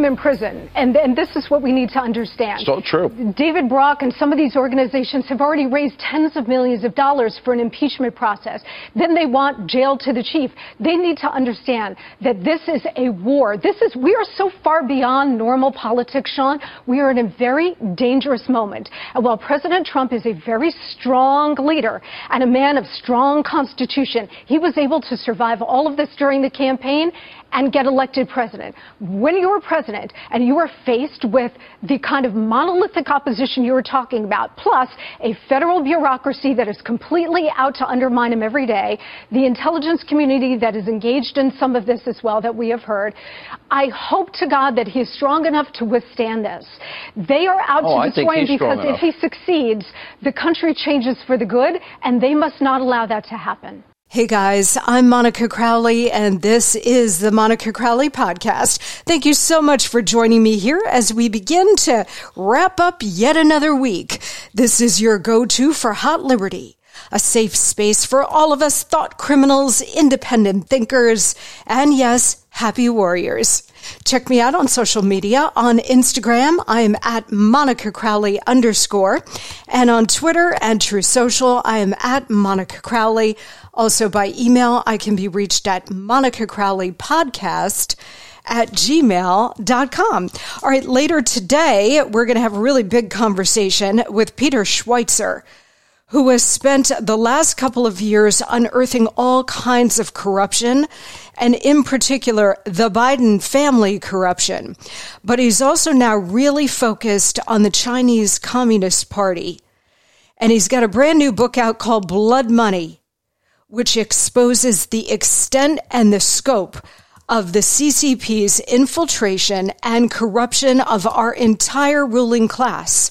in prison. And this is what we need to understand. So true. David Brock and some of these organizations have already raised tens of millions of dollars for an impeachment process. Then they want jail to the chief. They need to understand that this is a war. We are so far beyond normal politics, Sean. We are in a very dangerous moment. And while President Trump is a very strong leader and a man of strong constitution, he was able to survive all of this during the campaign and get elected president. When you're president and you are faced with the kind of monolithic opposition you were talking about, plus a federal bureaucracy that is completely out to undermine him every day, the intelligence community that is engaged in some of this as well that we have heard, I hope to God that he is strong enough to withstand this. They are out to destroy him because if he succeeds, the country changes for the good, and they must not allow that to happen. Hey guys, I'm Monica Crowley, and this is the Monica Crowley Podcast. Thank you so much for joining me here as we begin to wrap up yet another week. This is your go-to for Hot Liberty, a safe space for all of us thought criminals, independent thinkers, and yes, happy warriors. Check me out on social media. On Instagram, I'm at Monica Crowley _. And on Twitter and True Social, I am at Monica Crowley. Also by email, I can be reached at monicacrowleypodcast@gmail.com. All right, later today, we're going to have a really big conversation with Peter Schweizer, who has spent the last couple of years unearthing all kinds of corruption, and in particular, the Biden family corruption. But he's also now really focused on the Chinese Communist Party. And he's got a brand new book out called Blood Money, which exposes the extent and the scope of the CCP's infiltration and corruption of our entire ruling class.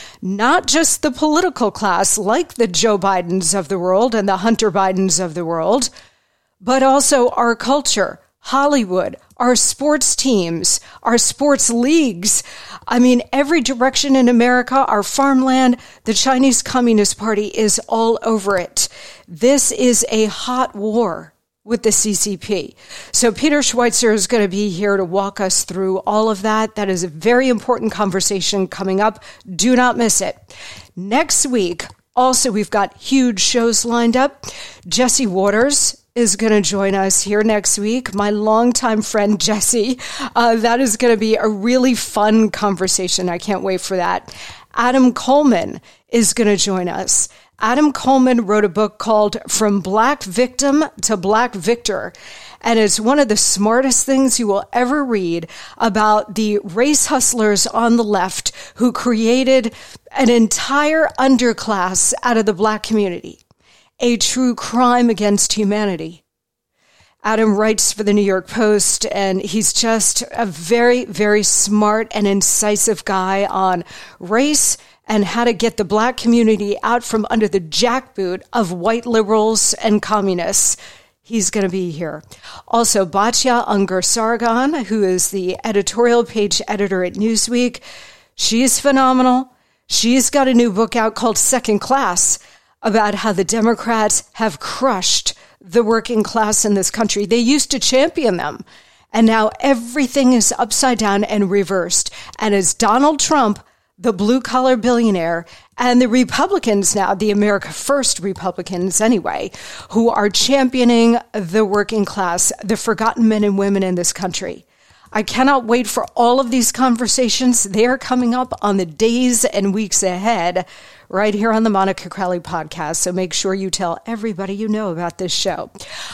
Not just the political class like the Joe Bidens of the world and the Hunter Bidens of the world, but also our culture, Hollywood, our sports teams, our sports leagues. I mean, every direction in America, our farmland, the Chinese Communist Party is all over it. This is a hot war with the CCP. So Peter Schweizer is going to be here to walk us through all of that. That is a very important conversation coming up. Do not miss it. Next week, also, we've got huge shows lined up. Jesse Waters is going to join us here next week. My longtime friend, Jesse. That is going to be a really fun conversation. I can't wait for that. Adam Coleman is going to join us. Adam Coleman wrote a book called From Black Victim to Black Victor, and it's one of the smartest things you will ever read about the race hustlers on the left who created an entire underclass out of the black community, a true crime against humanity. Adam writes for the New York Post, and he's just a very, very smart and incisive guy on race and how to get the black community out from under the jackboot of white liberals and communists. He's going to be here. Also, Batya Ungar-Sargon, who is the editorial page editor at Newsweek. She is phenomenal. She's got a new book out called Second Class about how the Democrats have crushed the working class in this country. They used to champion them, and now everything is upside down and reversed. And as Donald Trump, the blue-collar billionaire, and the Republicans now, the America First Republicans anyway, who are championing the working class, the forgotten men and women in this country. I cannot wait for all of these conversations. They are coming up on the days and weeks ahead right here on the Monica Crowley Podcast. So make sure you tell everybody you know about this show.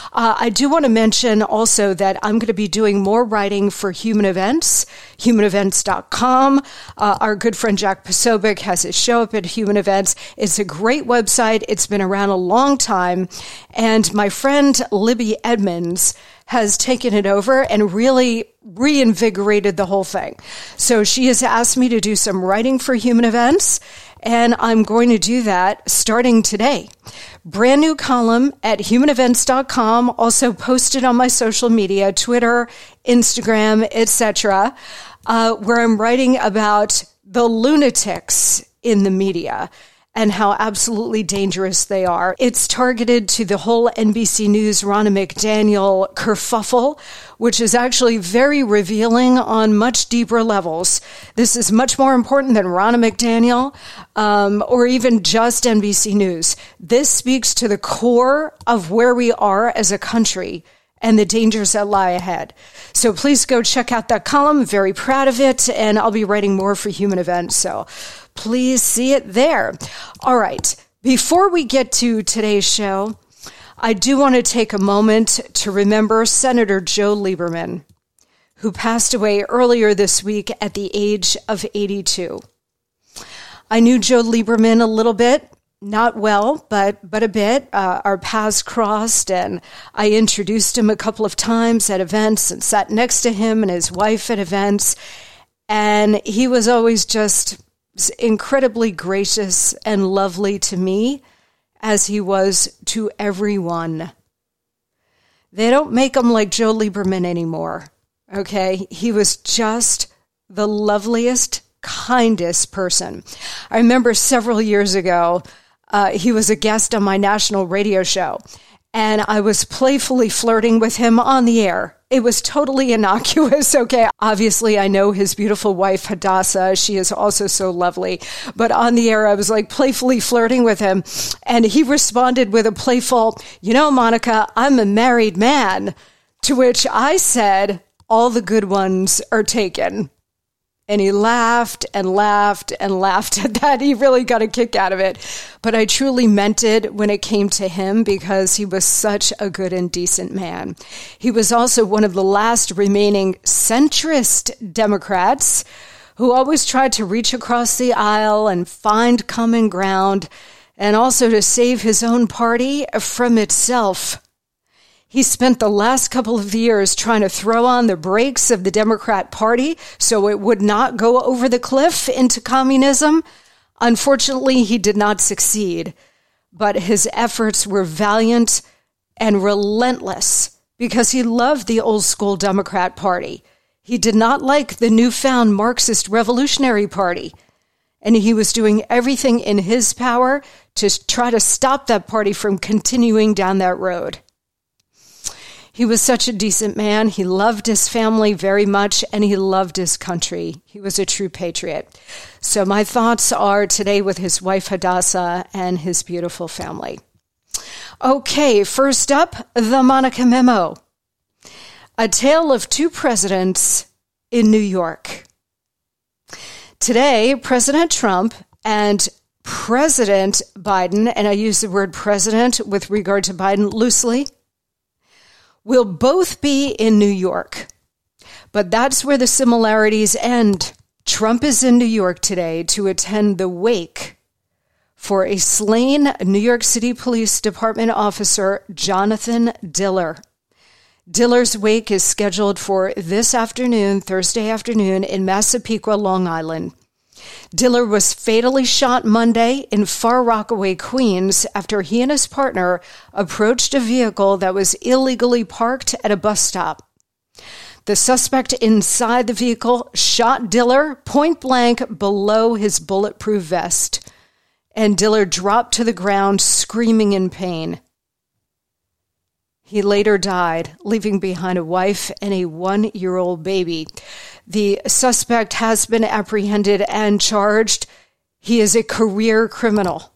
I do want to mention also that I'm going to be doing more writing for Human Events, humanevents.com. Our good friend Jack Posobiec has his show up at Human Events. It's a great website. It's been around a long time. And my friend Libby Edmonds has taken it over and really reinvigorated the whole thing. So she has asked me to do some writing for Human Events, and I'm going to do that starting today. Brand new column at humanevents.com, also posted on my social media, Twitter, Instagram, etc., where I'm writing about the lunatics in the media and how absolutely dangerous they are. It's targeted to the whole NBC News Ronna McDaniel kerfuffle, which is actually very revealing on much deeper levels. This is much more important than Ronna McDaniel or even just NBC News. This speaks to the core of where we are as a country and the dangers that lie ahead. So please go check out that column. I'm very proud of it, and I'll be writing more for Human Events, so please see it there. All right, before we get to today's show, I do want to take a moment to remember Senator Joe Lieberman, who passed away earlier this week at the age of 82. I knew Joe Lieberman a little bit. Not well, but a bit. Our paths crossed, and I introduced him a couple of times at events and sat next to him and his wife at events. And he was always just incredibly gracious and lovely to me, as he was to everyone. They don't make them like Joe Lieberman anymore, okay? He was just the loveliest, kindest person. I remember several years ago, he was a guest on my national radio show, and I was playfully flirting with him on the air. It was totally innocuous, okay? Obviously, I know his beautiful wife, Hadassah. She is also so lovely. But on the air, I was like playfully flirting with him, and he responded with a playful, "You know, Monica, I'm a married man," to which I said, "All the good ones are taken." And he laughed and laughed and laughed at that. He really got a kick out of it. But I truly meant it when it came to him, because he was such a good and decent man. He was also one of the last remaining centrist Democrats who always tried to reach across the aisle and find common ground, and also to save his own party from itself. He spent the last couple of years trying to throw on the brakes of the Democrat Party so it would not go over the cliff into communism. Unfortunately, he did not succeed, but his efforts were valiant and relentless because he loved the old school Democrat Party. He did not like the newfound Marxist Revolutionary Party, and he was doing everything in his power to try to stop that party from continuing down that road. He was such a decent man. He loved his family very much, and he loved his country. He was a true patriot. So my thoughts are today with his wife, Hadassah, and his beautiful family. Okay, first up, the Monica Memo. A tale of two presidents in New York. Today, President Trump and President Biden, and I use the word president with regard to Biden loosely, will both be in New York. But that's where the similarities end. Trump is in New York today to attend the wake for a slain New York City Police Department officer, Jonathan Diller. Diller's wake is scheduled for this afternoon, Thursday afternoon, in Massapequa, Long Island. Diller was fatally shot Monday in Far Rockaway, Queens, after he and his partner approached a vehicle that was illegally parked at a bus stop. The suspect inside the vehicle shot Diller point blank below his bulletproof vest, and Diller dropped to the ground screaming in pain. He later died, leaving behind a wife and a 1-year-old baby. The suspect has been apprehended and charged. He is a career criminal.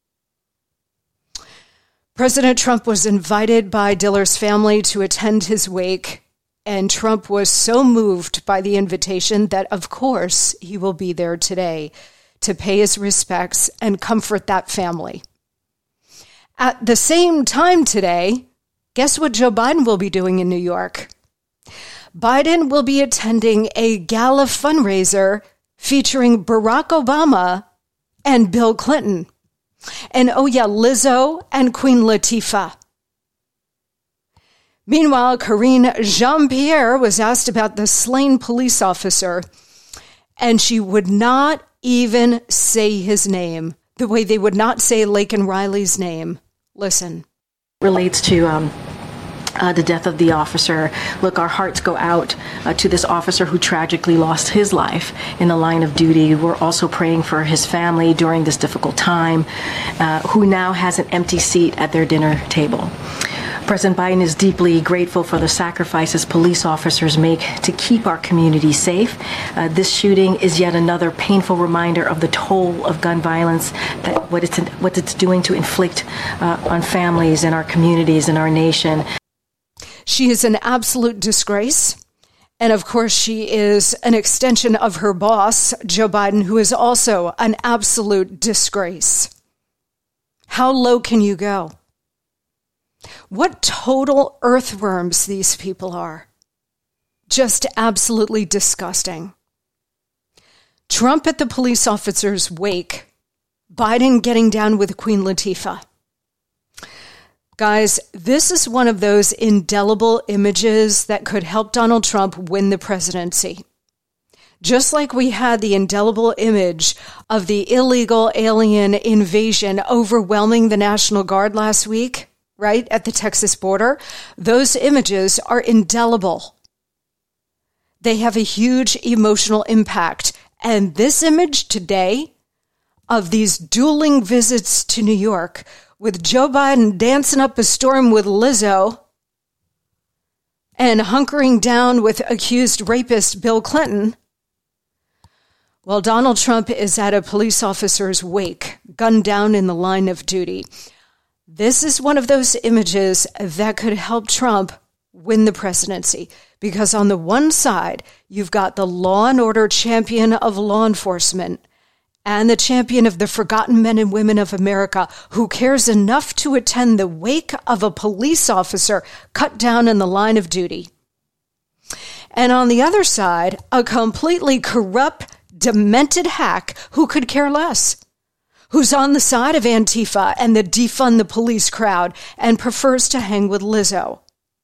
President Trump was invited by Diller's family to attend his wake, and Trump was so moved by the invitation that, of course, he will be there today to pay his respects and comfort that family. At the same time today, guess what Joe Biden will be doing in New York? Biden will be attending a gala fundraiser featuring Barack Obama and Bill Clinton. And oh yeah, Lizzo and Queen Latifah. Meanwhile, Karine Jean-Pierre was asked about the slain police officer, and she would not even say his name, the way they would not say Laken Riley's name. Listen. Relates to the death of the officer. Look, our hearts go out to this officer who tragically lost his life in the line of duty. We're also praying for his family during this difficult time, who now has an empty seat at their dinner table. President Biden is deeply grateful for the sacrifices police officers make to keep our community safe. This shooting is yet another painful reminder of the toll of gun violence, that what it's doing to inflict on families and our communities and our nation. She is an absolute disgrace. And of course, she is an extension of her boss, Joe Biden, who is also an absolute disgrace. How low can you go? What total earthworms these people are. Just absolutely disgusting. Trump at the police officer's wake. Biden getting down with Queen Latifah. Guys, this is one of those indelible images that could help Donald Trump win the presidency. Just like we had the indelible image of the illegal alien invasion overwhelming the National Guard last week, right, at the Texas border, those images are indelible. They have a huge emotional impact. And this image today of these dueling visits to New York with Joe Biden dancing up a storm with Lizzo and hunkering down with accused rapist Bill Clinton, while Donald Trump is at a police officer's wake, gunned down in the line of duty. This is one of those images that could help Trump win the presidency, because on the one side, you've got the law and order champion of law enforcement and the champion of the forgotten men and women of America who cares enough to attend the wake of a police officer cut down in the line of duty. And on the other side, a completely corrupt, demented hack who could care less, who's on the side of Antifa and the defund the police crowd and prefers to hang with Lizzo.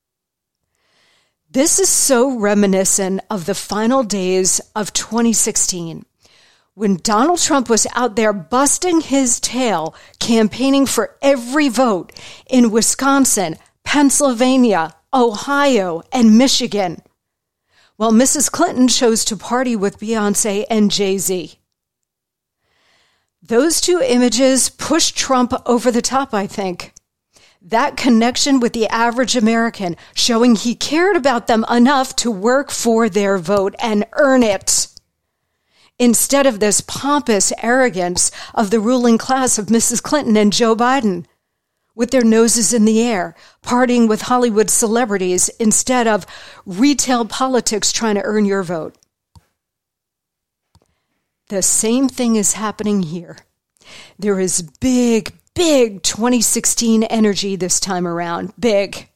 This is so reminiscent of the final days of 2016, when Donald Trump was out there busting his tail, campaigning for every vote in Wisconsin, Pennsylvania, Ohio, and Michigan, while Mrs. Clinton chose to party with Beyonce and Jay-Z. Those two images pushed Trump over the top, I think. That connection with the average American, showing he cared about them enough to work for their vote and earn it, instead of this pompous arrogance of the ruling class of Mrs. Clinton and Joe Biden, with their noses in the air, partying with Hollywood celebrities instead of retail politics trying to earn your vote. The same thing is happening here. There is big 2016 energy this time around. Big.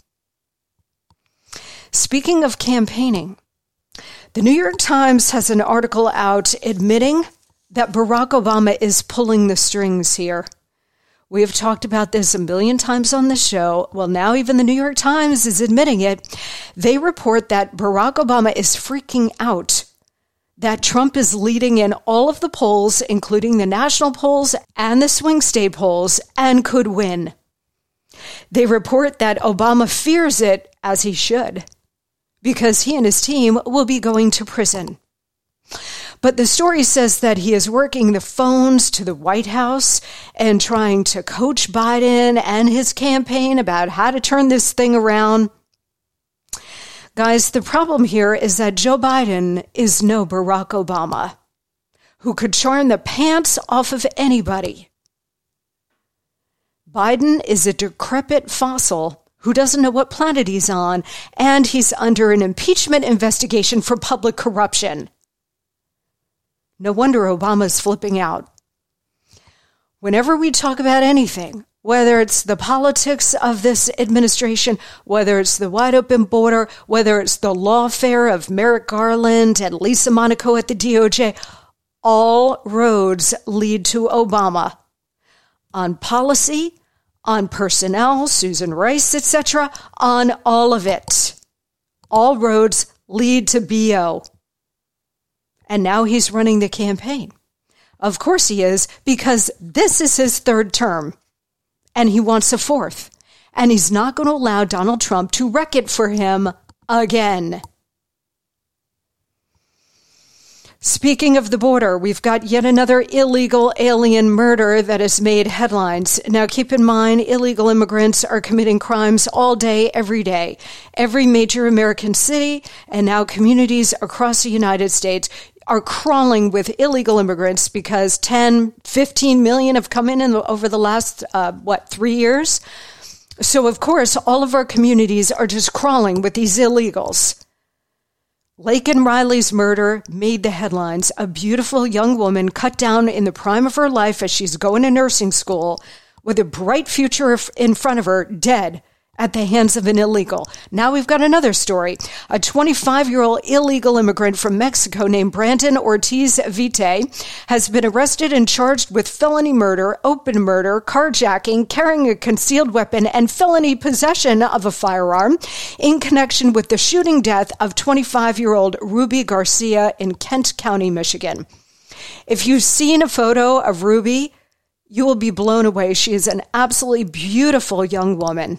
Speaking of campaigning, the New York Times has an article out admitting that Barack Obama is pulling the strings here. We have talked about this a million times on the show. Well, now even the New York Times is admitting it. They report that Barack Obama is freaking out that Trump is leading in all of the polls, including the national polls and the swing state polls, and could win. They report that Obama fears it, as he should, because he and his team will be going to prison. But the story says that he is working the phones to the White House and trying to coach Biden and his campaign about how to turn this thing around. Guys, the problem here is that Joe Biden is no Barack Obama, who could charm the pants off of anybody. Biden is a decrepit fossil who doesn't know what planet he's on, and he's under an impeachment investigation for public corruption. No wonder Obama's flipping out. Whenever we talk about anything, whether it's the politics of this administration, whether it's the wide open border, whether it's the lawfare of Merrick Garland and Lisa Monaco at the DOJ, all roads lead to Obama. On policy, on personnel, Susan Rice, etc., on all of it. All roads lead to BO. And now he's running the campaign. Of course he is, because this is his third term, and he wants a fourth. and he's not going to allow Donald Trump to wreck it for him again. Speaking of the border, we've got yet another illegal alien murder that has made headlines. Now, keep in mind, illegal immigrants are committing crimes all day, every day. Every major American city and now communities across the United States are crawling with illegal immigrants because 10, 15 million have come in over the last, 3 years? So, of course, all of our communities are just crawling with these illegals. Laken Riley's murder made the headlines. A beautiful young woman cut down in the prime of her life as she's going to nursing school with a bright future in front of her, dead at the hands of an illegal. Now we've got another story. A 25-year-old illegal immigrant from Mexico named Brandon Ortiz Vite has been arrested and charged with felony murder, open murder, carjacking, carrying a concealed weapon, and felony possession of a firearm in connection with the shooting death of 25-year-old Ruby Garcia in Kent County, Michigan. If you've seen a photo of Ruby, you will be blown away. She is an absolutely beautiful young woman.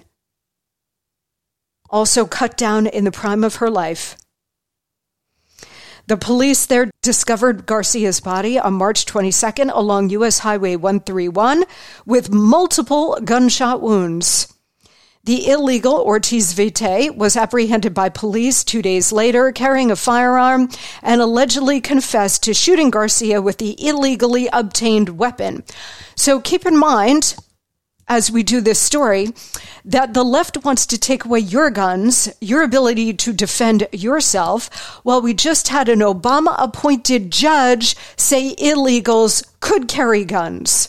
Also cut down in the prime of her life. The police there discovered Garcia's body on March 22nd along U.S. Highway 131 with multiple gunshot wounds. The illegal Ortiz Vite was apprehended by police 2 days later carrying a firearm and allegedly confessed to shooting Garcia with the illegally obtained weapon. So keep in mind, as we do this story, that the left wants to take away your guns, your ability to defend yourself, while we just had an Obama-appointed judge say illegals could carry guns.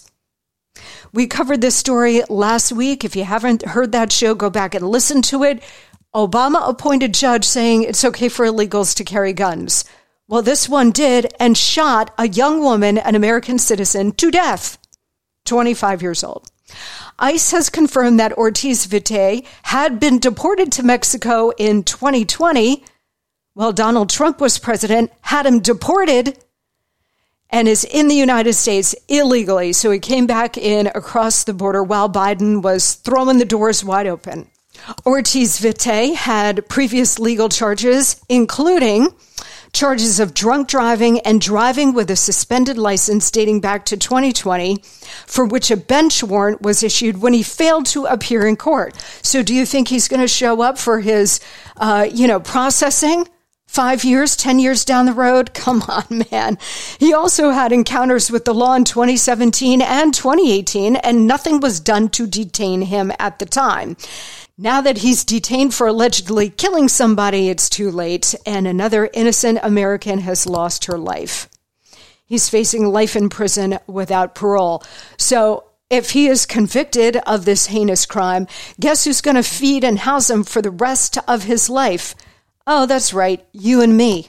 We covered this story last week. If you haven't heard that show, go back and listen to it. Obama-appointed judge saying it's okay for illegals to carry guns. Well, this one did and shot a young woman, an American citizen, to death, 25 years old. ICE has confirmed that Ortiz Vite had been deported to Mexico in 2020 while Donald Trump was president, had him deported, and is in the United States illegally. So he came back in across the border while Biden was throwing the doors wide open. Ortiz Vite had previous legal charges, including charges of drunk driving and driving with a suspended license dating back to 2020, for which a bench warrant was issued when he failed to appear in court. So do you think he's going to show up for his, processing 5 years, 10 years down the road? Come on, man. He also had encounters with the law in 2017 and 2018, and nothing was done to detain him at the time. Now that he's detained for allegedly killing somebody, it's too late, and another innocent American has lost her life. He's facing life in prison without parole. So if he is convicted of this heinous crime, guess who's going to feed and house him for the rest of his life? Oh, that's right, you and me.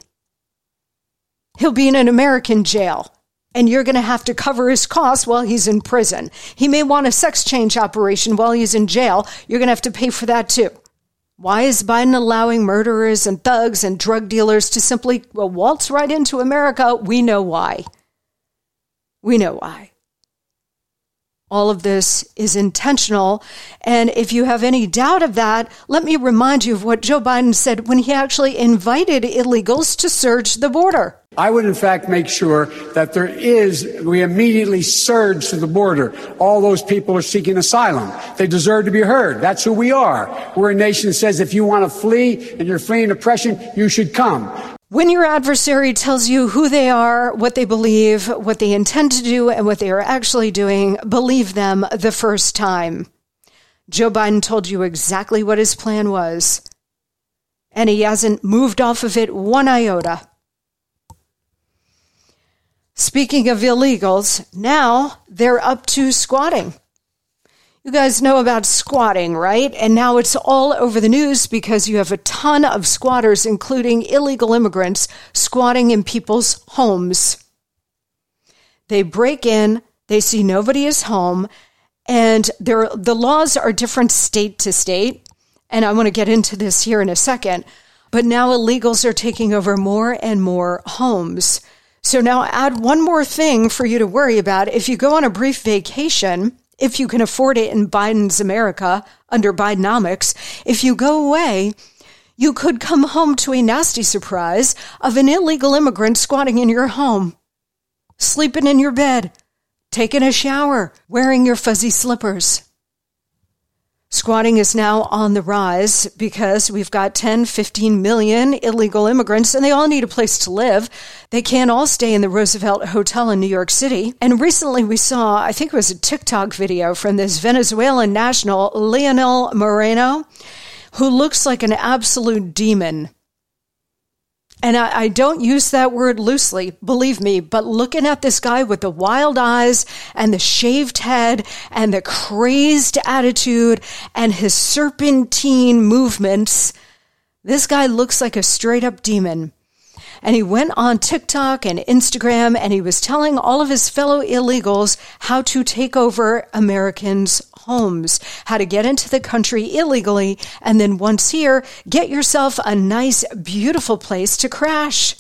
He'll be in an American jail, and you're going to have to cover his costs while he's in prison. He may want a sex change operation while he's in jail. You're going to have to pay for that too. Why is Biden allowing murderers and thugs and drug dealers to simply waltz right into America? We know why. We know why. All of this is intentional. And if you have any doubt of that, let me remind you of what Joe Biden said when he actually invited illegals to surge the border. I would, in fact, make sure that we immediately surge to the border. All those people are seeking asylum. They deserve to be heard. That's who we are. We're a nation that says if you want to flee and you're fleeing oppression, you should come. When your adversary tells you who they are, what they believe, what they intend to do, and what they are actually doing, believe them the first time. Joe Biden told you exactly what his plan was, and he hasn't moved off of it one iota. Speaking of illegals, now they're up to squatting. You guys know about squatting, right? And now it's all over the news because you have a ton of squatters, including illegal immigrants, squatting in people's homes. They break in, they see nobody is home, and the laws are different state to state. And I want to get into this here in a second. But now illegals are taking over more and more homes. So now add one more thing for you to worry about. If you go on a brief vacation if you can afford it in Biden's America under Bidenomics, if you go away, you could come home to a nasty surprise of an illegal immigrant squatting in your home, sleeping in your bed, taking a shower, wearing your fuzzy slippers. Squatting is now on the rise because we've got 10, 15 million illegal immigrants, and they all need a place to live. They can't all stay in the Roosevelt Hotel in New York City. And recently we saw, I think it was a TikTok video from this Venezuelan national, Leonel Moreno, who looks like an absolute demon. And I don't use that word loosely, believe me, but looking at this guy with the wild eyes and the shaved head and the crazed attitude and his serpentine movements, this guy looks like a straight up demon. And he went on TikTok and Instagram and he was telling all of his fellow illegals how to take over Americans' homes, how to get into the country illegally, and then once here, get yourself a nice, beautiful place to crash.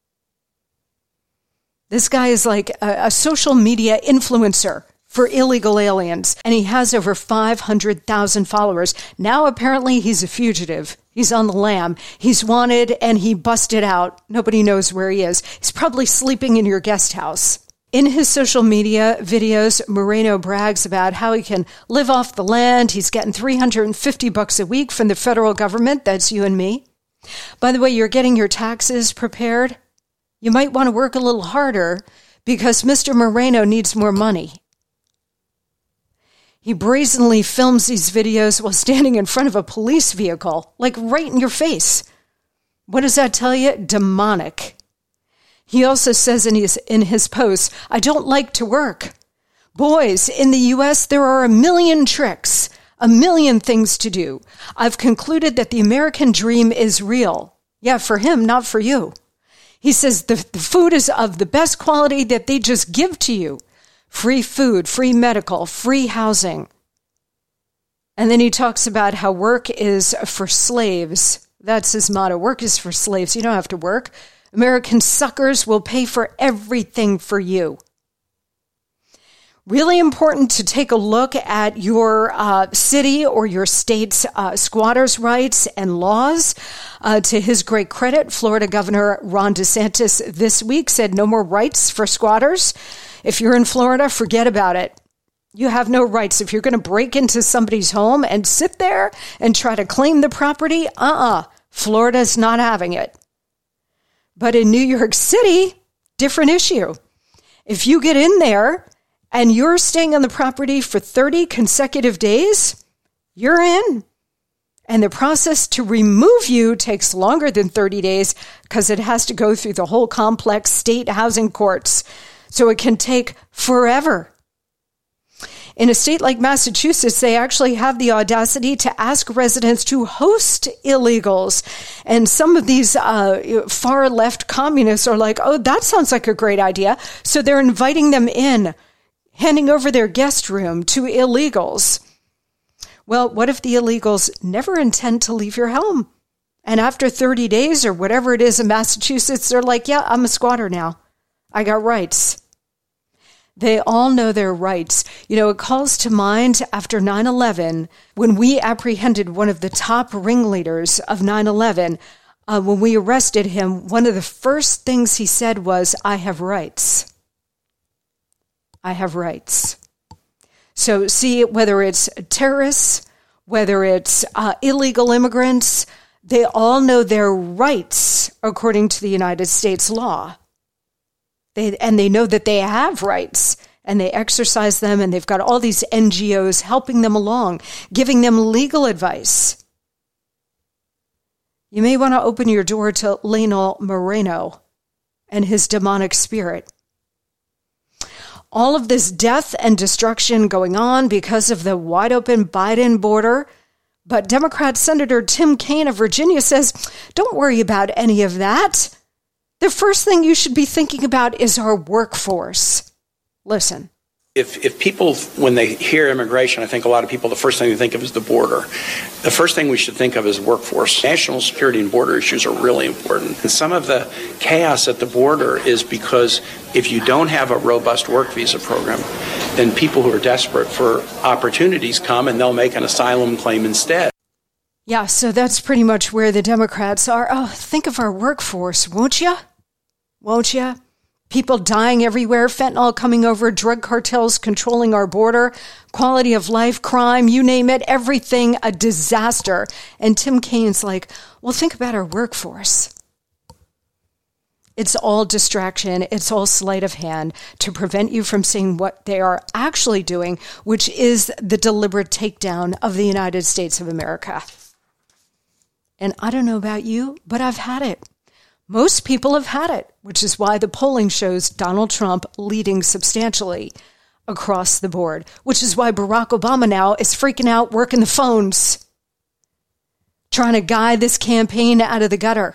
This guy is like a social media influencer for illegal aliens, and he has over 500,000 followers. Now, apparently, he's a fugitive. He's on the lam. He's wanted, and he busted out. Nobody knows where he is. He's probably sleeping in your guest house. In his social media videos, Moreno brags about how he can live off the land. He's getting $350 a week from the federal government. That's you and me. By the way, you're getting your taxes prepared. You might want to work a little harder because Mr. Moreno needs more money. He brazenly films these videos while standing in front of a police vehicle, like right in your face. What does that tell you? Demonic. He also says in his posts, I don't like to work. Boys, in the U.S., there are a million tricks, a million things to do. I've concluded that the American dream is real. Yeah, for him, not for you. He says the food is of the best quality that they just give to you. Free food, free medical, free housing. And then he talks about how work is for slaves. That's his motto. Work is for slaves. You don't have to work. American suckers will pay for everything for you. Really important to take a look at your city or your state's squatters' rights and laws. To his great credit, Florida Governor Ron DeSantis this week said no more rights for squatters. If you're in Florida, forget about it. You have no rights. If you're going to break into somebody's home and sit there and try to claim the property, Florida's not having it. But in New York City, different issue. If you get in there and you're staying on the property for 30 consecutive days, you're in. And the process to remove you takes longer than 30 days because it has to go through the whole complex state housing courts. So it can take forever. In a state like Massachusetts, they actually have the audacity to ask residents to host illegals. And some of these far left communists are like, oh, that sounds like a great idea. So they're inviting them in, handing over their guest room to illegals. Well, what if the illegals never intend to leave your home? And after 30 days or whatever it is in Massachusetts, they're like, yeah, I'm a squatter now. I got rights. They all know their rights. You know, it calls to mind after 9/11, when we apprehended one of the top ringleaders of 9/11, when we arrested him, one of the first things he said was, I have rights. I have rights. So see, whether it's terrorists, whether it's illegal immigrants, they all know their rights according to the United States law. They know that they have rights and they exercise them, and they've got all these NGOs helping them along, giving them legal advice. You may want to open your door to Leonel Moreno and his demonic spirit. All of this death and destruction going on because of the wide open Biden border. But Democrat Senator Tim Kaine of Virginia says, don't worry about any of that. The first thing you should be thinking about is our workforce. Listen, If people, when they hear immigration, I think a lot of people, the first thing they think of is the border. The first thing we should think of is workforce. National security and border issues are really important. And some of the chaos at the border is because if you don't have a robust work visa program, then people who are desperate for opportunities come and they'll make an asylum claim instead. Yeah, so that's pretty much where the Democrats are. Oh, think of our workforce, won't you? Won't you? People dying everywhere, fentanyl coming over, drug cartels controlling our border, quality of life, crime, you name it, everything a disaster. And Tim Kaine's like, well, think about our workforce. It's all distraction. It's all sleight of hand to prevent you from seeing what they are actually doing, which is the deliberate takedown of the United States of America. And I don't know about you, but I've had it. Most people have had it, which is why the polling shows Donald Trump leading substantially across the board, which is why Barack Obama now is freaking out, working the phones, trying to guide this campaign out of the gutter.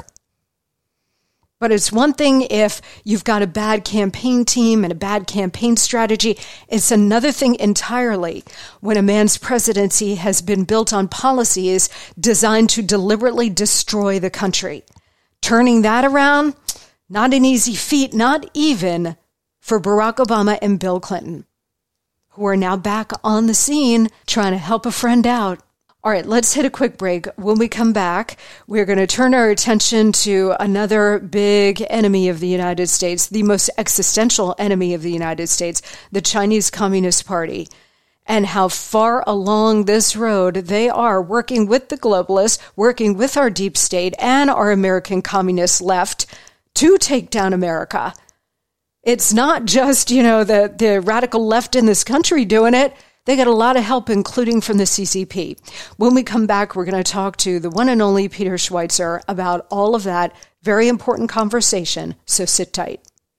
But it's one thing if you've got a bad campaign team and a bad campaign strategy. It's another thing entirely when a man's presidency has been built on policies designed to deliberately destroy the country. Turning that around, not an easy feat, not even for Barack Obama and Bill Clinton, who are now back on the scene trying to help a friend out. All right, let's hit a quick break. When we come back, we're going to turn our attention to another big enemy of the United States, the most existential enemy of the United States, the Chinese Communist Party, and how far along this road they are working with the globalists, working with our deep state and our American communist left to take down America. It's not just, the radical left in this country doing it. They got a lot of help, including from the CCP. When we come back, we're going to talk to the one and only Peter Schweizer about all of that very important conversation, so sit tight.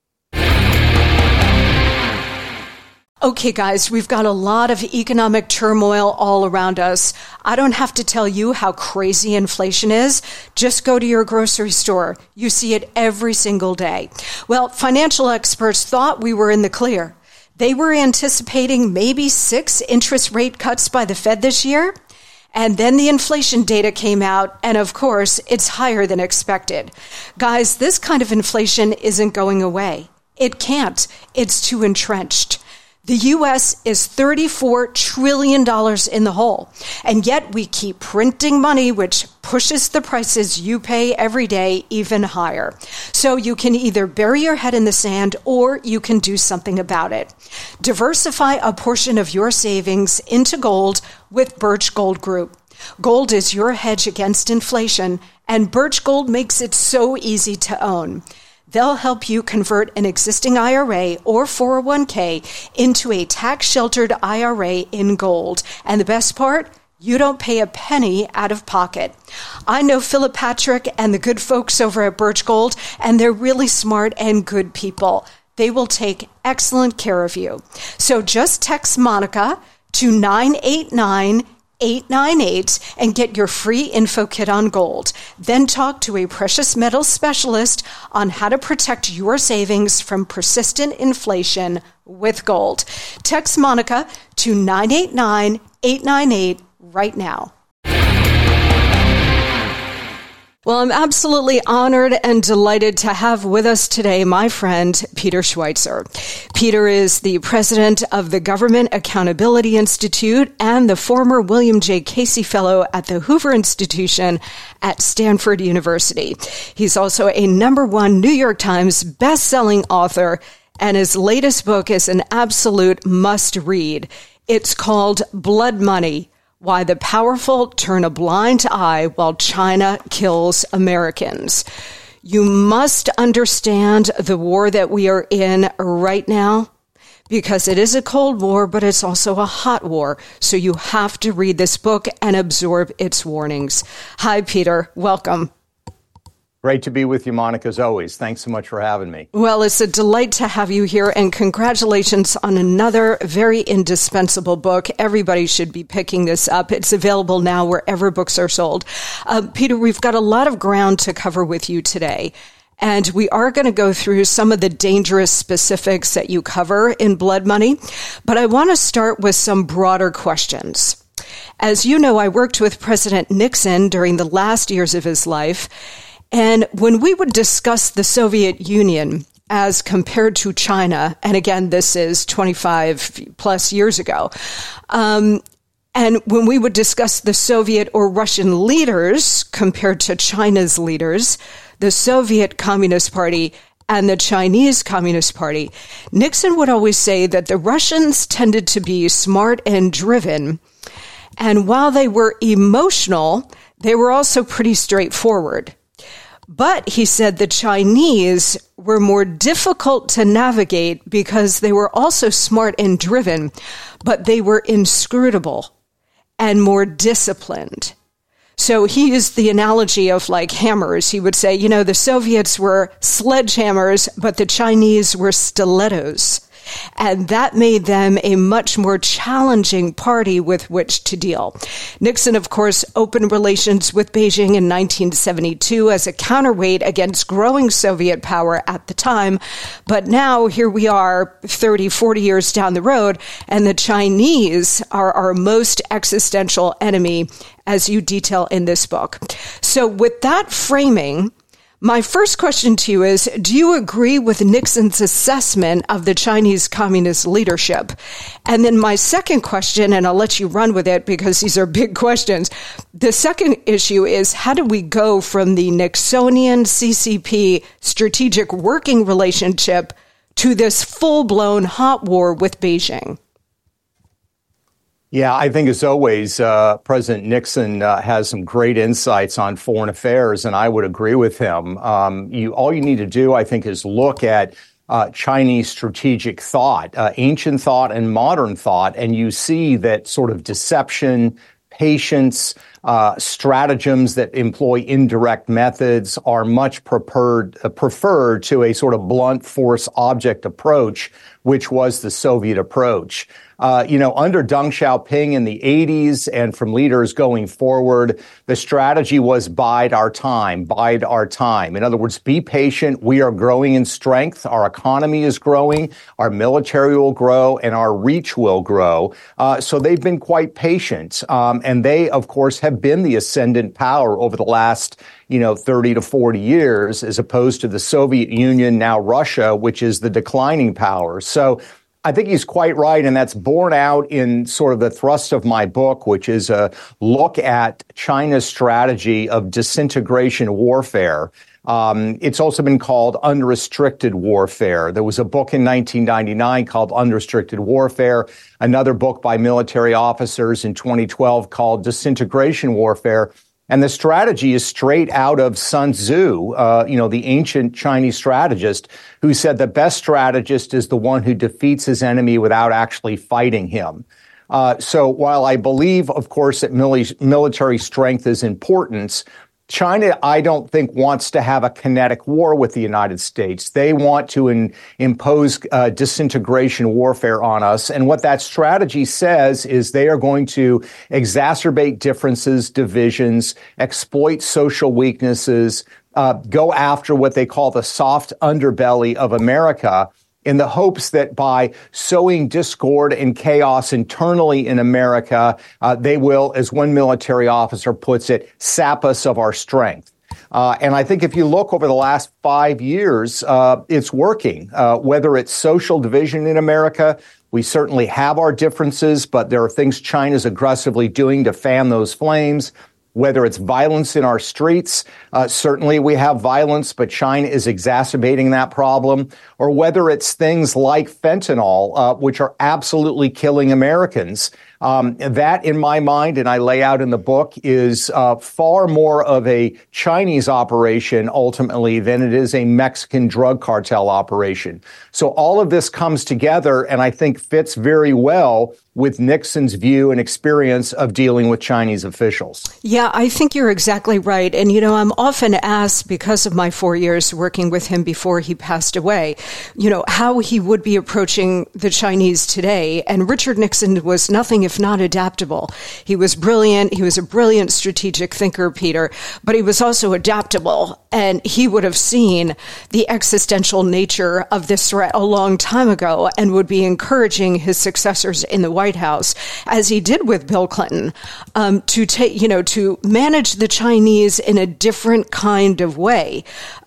Okay, guys, we've got a lot of economic turmoil all around us. I don't have to tell you how crazy inflation is. Just go to your grocery store. You see it every single day. Well, financial experts thought we were in the clear. They were anticipating maybe 6 interest rate cuts by the Fed this year. And then the inflation data came out, and of course, it's higher than expected. Guys, this kind of inflation isn't going away. It can't. It's too entrenched. The U.S. is $34 trillion in the hole, and yet we keep printing money, which pushes the prices you pay every day even higher. So you can either bury your head in the sand or you can do something about it. Diversify a portion of your savings into gold with Birch Gold Group. Gold is your hedge against inflation, and Birch Gold makes it so easy to own. They'll help you convert an existing IRA or 401k into a tax-sheltered IRA in gold. And the best part? You don't pay a penny out of pocket. I know Philip Patrick and the good folks over at Birch Gold, and they're really smart and good people. They will take excellent care of you. So just text Monica to 989-898 and get your free info kit on gold. Then talk to a precious metals specialist on how to protect your savings from persistent inflation with gold. Text Monica to 989-898 right now. Well, I'm absolutely honored and delighted to have with us today my friend, Peter Schweizer. Peter is the president of the Government Accountability Institute and the former William J. Casey Fellow at the Hoover Institution at Stanford University. He's also a #1 New York Times best-selling author, and his latest book is an absolute must-read. It's called Blood Money: Why the Powerful Turn a Blind Eye While China Kills Americans. You must understand the war that we are in right now, because it is a cold war, but it's also a hot war. So you have to read this book and absorb its warnings. Hi, Peter. Welcome. Great to be with you, Monica, as always. Thanks so much for having me. Well, it's a delight to have you here, and congratulations on another very indispensable book. Everybody should be picking this up. It's available now wherever books are sold. Peter, we've got a lot of ground to cover with you today. And we are going to go through some of the dangerous specifics that you cover in Blood Money. But I want to start with some broader questions. As you know, I worked with President Nixon during the last years of his life. And when we would discuss the Soviet Union as compared to China, and again, this is 25 plus years ago, and when we would discuss the Soviet or Russian leaders compared to China's leaders, the Soviet Communist Party and the Chinese Communist Party, Nixon would always say that the Russians tended to be smart and driven. And while they were emotional, they were also pretty straightforward. But he said the Chinese were more difficult to navigate because they were also smart and driven, but they were inscrutable and more disciplined. So he used the analogy of like hammers. He would say, you know, the Soviets were sledgehammers, but the Chinese were stilettos. And that made them a much more challenging party with which to deal. Nixon, of course, opened relations with Beijing in 1972 as a counterweight against growing Soviet power at the time. But now here we are 30, 40 years down the road, and the Chinese are our most existential enemy, as you detail in this book. So with that framing, my first question to you is, do you agree with Nixon's assessment of the Chinese communist leadership? And then my second question, and I'll let you run with it because these are big questions. The second issue is, how do we go from the Nixonian CCP strategic working relationship to this full-blown hot war with Beijing? Yeah, I think as always, President Nixon has some great insights on foreign affairs, and I would agree with him. All you need to do, I think, is look at Chinese strategic thought, ancient thought and modern thought, and you see that sort of deception, patience, stratagems that employ indirect methods are much preferred to a sort of blunt force object approach, which was the Soviet approach. Under Deng Xiaoping in the 80s and from leaders going forward, the strategy was bide our time. In other words, be patient. We are growing in strength. Our economy is growing. Our military will grow and our reach will grow. So they've been quite patient. And they, of course, have been the ascendant power over the last 30 to 40 years, as opposed to the Soviet Union, now Russia, which is the declining power. So I think he's quite right, and that's borne out in sort of the thrust of my book, which is a look at China's strategy of disintegration warfare. It's also been called unrestricted warfare. There was a book in 1999 called Unrestricted Warfare, another book by military officers in 2012 called Disintegration Warfare. And the strategy is straight out of Sun Tzu, the ancient Chinese strategist, who said the best strategist is the one who defeats his enemy without actually fighting him. So while I believe, of course, that military strength is important, China, I don't think, wants to have a kinetic war with the United States. They want to impose disintegration warfare on us. And what that strategy says is they are going to exacerbate differences, divisions, exploit social weaknesses, go after what they call the soft underbelly of America, in the hopes that by sowing discord and chaos internally in America, they will, as one military officer puts it, sap us of our strength. And I think if you look over the last 5 years, it's working. Whether it's social division in America, we certainly have our differences, but there are things China's aggressively doing to fan those flames. Whether it's violence in our streets, certainly we have violence, but China is exacerbating that problem. Or whether it's things like fentanyl, which are absolutely killing Americans. That, in my mind, and I lay out in the book, is far more of a Chinese operation, ultimately, than it is a Mexican drug cartel operation. So all of this comes together and I think fits very well with Nixon's view and experience of dealing with Chinese officials. Yeah, Yeah, I think you're exactly right. And, you know, I'm often asked, because of my 4 years working with him before he passed away, you know, how he would be approaching the Chinese today. And Richard Nixon was nothing if not adaptable. He was brilliant. He was a brilliant strategic thinker, Peter, but he was also adaptable. And he would have seen the existential nature of this threat a long time ago and would be encouraging his successors in the White House, as he did with Bill Clinton, to take, you know, to manage the Chinese in a different kind of way,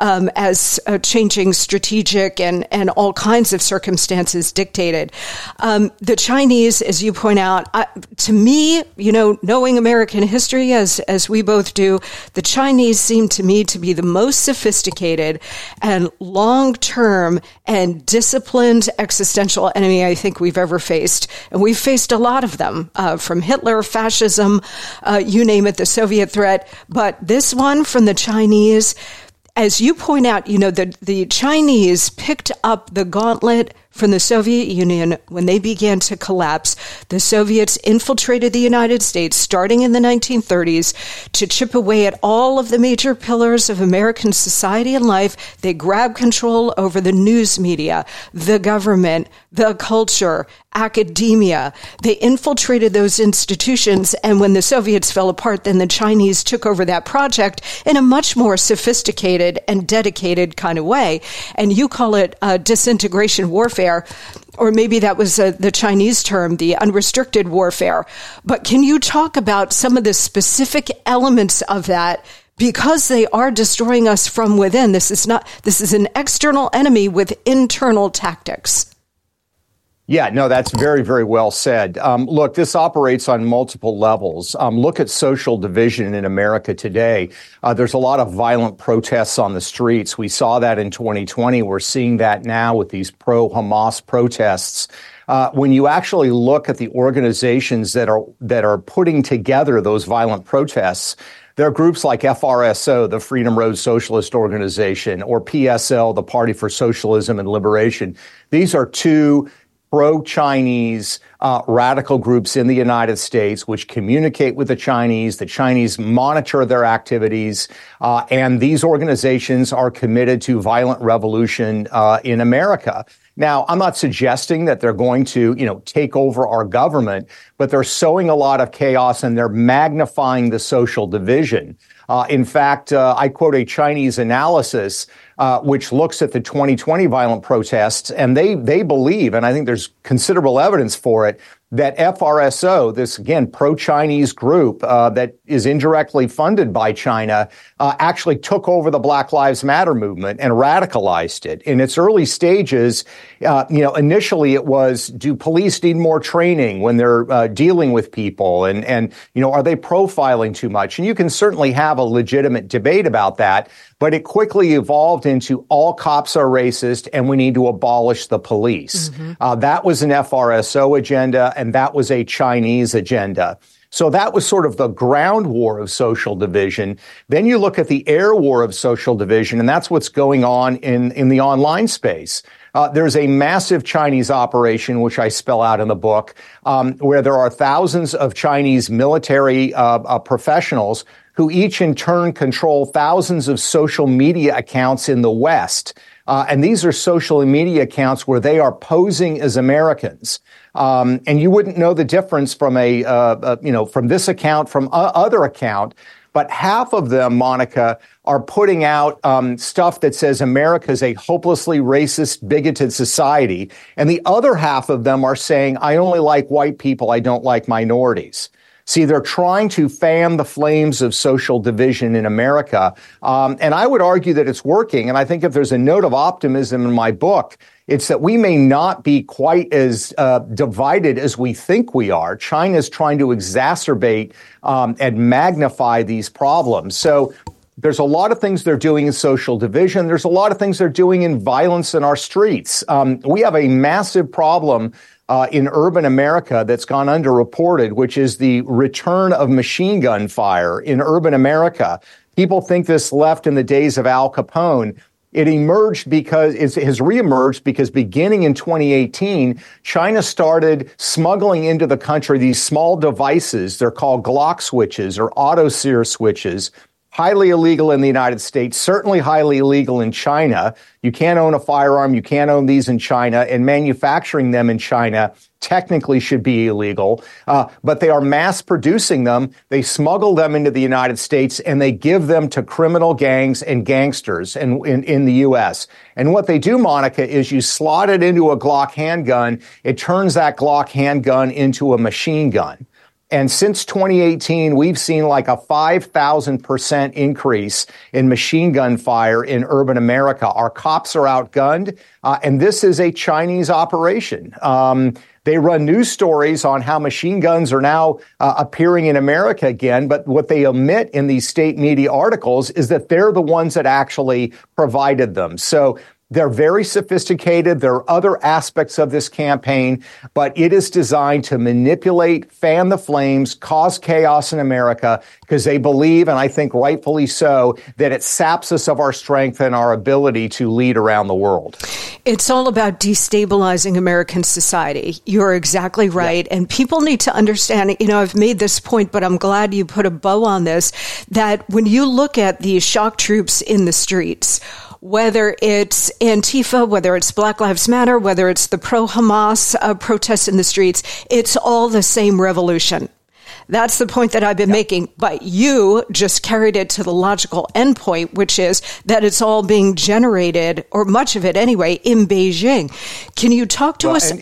as changing strategic and all kinds of circumstances dictated. The Chinese, as you point out, to me, you know, knowing American history as we both do, the Chinese seem to me to be the most sophisticated and long-term and disciplined existential enemy I think we've ever faced. And we've faced a lot of them, from Hitler, fascism, you name it, the Soviet threat. But this one from the Chinese, as you point out, you know, the Chinese picked up the gauntlet from the Soviet Union when they began to collapse. The Soviets infiltrated the United States starting in the 1930s to chip away at all of the major pillars of American society and life. They grabbed control over the news media, the government, the culture, academia. They infiltrated those institutions, and when the Soviets fell apart, then the Chinese took over that project in a much more sophisticated and dedicated kind of way. And you call it disintegration warfare, or maybe that was the Chinese term, the unrestricted warfare. But can you talk about some of the specific elements of that? Because they are destroying us from within. This is an external enemy with internal tactics. Yeah, no, that's very, very well said. Look, this operates on multiple levels. Look at social division in America today. There's a lot of violent protests on the streets. We saw that in 2020. We're seeing that now with these pro-Hamas protests. When you actually look at the organizations that are putting together those violent protests, there are groups like FRSO, the Freedom Road Socialist Organization, or PSL, the Party for Socialism and Liberation. These are two pro-Chinese radical groups in the United States which communicate with the Chinese. The Chinese monitor their activities, and these organizations are committed to violent revolution in America. Now, I'm not suggesting that they're going to, you know, take over our government, but they're sowing a lot of chaos and they're magnifying the social division. In fact, I quote a Chinese analysis which looks at the 2020 violent protests, and they believe, and I think there's considerable evidence for it, that FRSO, this, again, pro-Chinese group that is indirectly funded by China, actually took over the Black Lives Matter movement and radicalized it. In its early stages, initially it was, do police need more training when they're dealing with people? And are they profiling too much? And you can certainly have a legitimate debate about that, but it quickly evolved into all cops are racist and we need to abolish the police. Mm-hmm. That was an FRSO agenda, and that was a Chinese agenda. So that was sort of the ground war of social division. Then you look at the air war of social division, and that's what's going on in the online space. There's a massive Chinese operation, which I spell out in the book, where there are thousands of Chinese military professionals who each in turn control thousands of social media accounts in the West. And these are social media accounts where they are posing as Americans. And you wouldn't know the difference from from this account, from other account. But half of them, Monica, are putting out stuff that says America is a hopelessly racist, bigoted society. And the other half of them are saying, I only like white people, I don't like minorities. See, they're trying to fan the flames of social division in America. And I would argue that it's working. And I think if there's a note of optimism in my book, it's that we may not be quite as divided as we think we are. China is trying to exacerbate and magnify these problems. So there's a lot of things they're doing in social division. There's a lot of things they're doing in violence in our streets. We have a massive problem in urban America that's gone underreported, which is the return of machine gun fire in urban America. People think this left in the days of Al Capone, It emerged because it has reemerged because beginning in 2018, China started smuggling into the country these small devices. They're called Glock switches or auto sear switches. Highly illegal in the United States, certainly highly illegal in China. You can't own a firearm. You can't own these in China, and manufacturing them in China technically should be illegal. But they are mass producing them. They smuggle them into the United States and they give them to criminal gangs and gangsters in the U.S. And what they do, Monica, is you slot it into a Glock handgun. It turns that Glock handgun into a machine gun. And since 2018, we've seen like a 5,000% increase in machine gun fire in urban America. Our cops are outgunned, and this is a Chinese operation. They run news stories on how machine guns are now appearing in America again, but what they omit in these state media articles is that they're the ones that actually provided them. So they're very sophisticated. There are other aspects of this campaign, but it is designed to manipulate, fan the flames, cause chaos in America because they believe, and I think rightfully so, that it saps us of our strength and our ability to lead around the world. It's all about destabilizing American society. You're exactly right. Yeah. And people need to understand, I've made this point, but I'm glad you put a bow on this, that when you look at the shock troops in the streets, whether it's Antifa, whether it's Black Lives Matter, whether it's the pro-Hamas protests in the streets, it's all the same revolution. That's the point that I've been making. But you just carried it to the logical endpoint, which is that it's all being generated, or much of it anyway, in Beijing. Can you talk to us?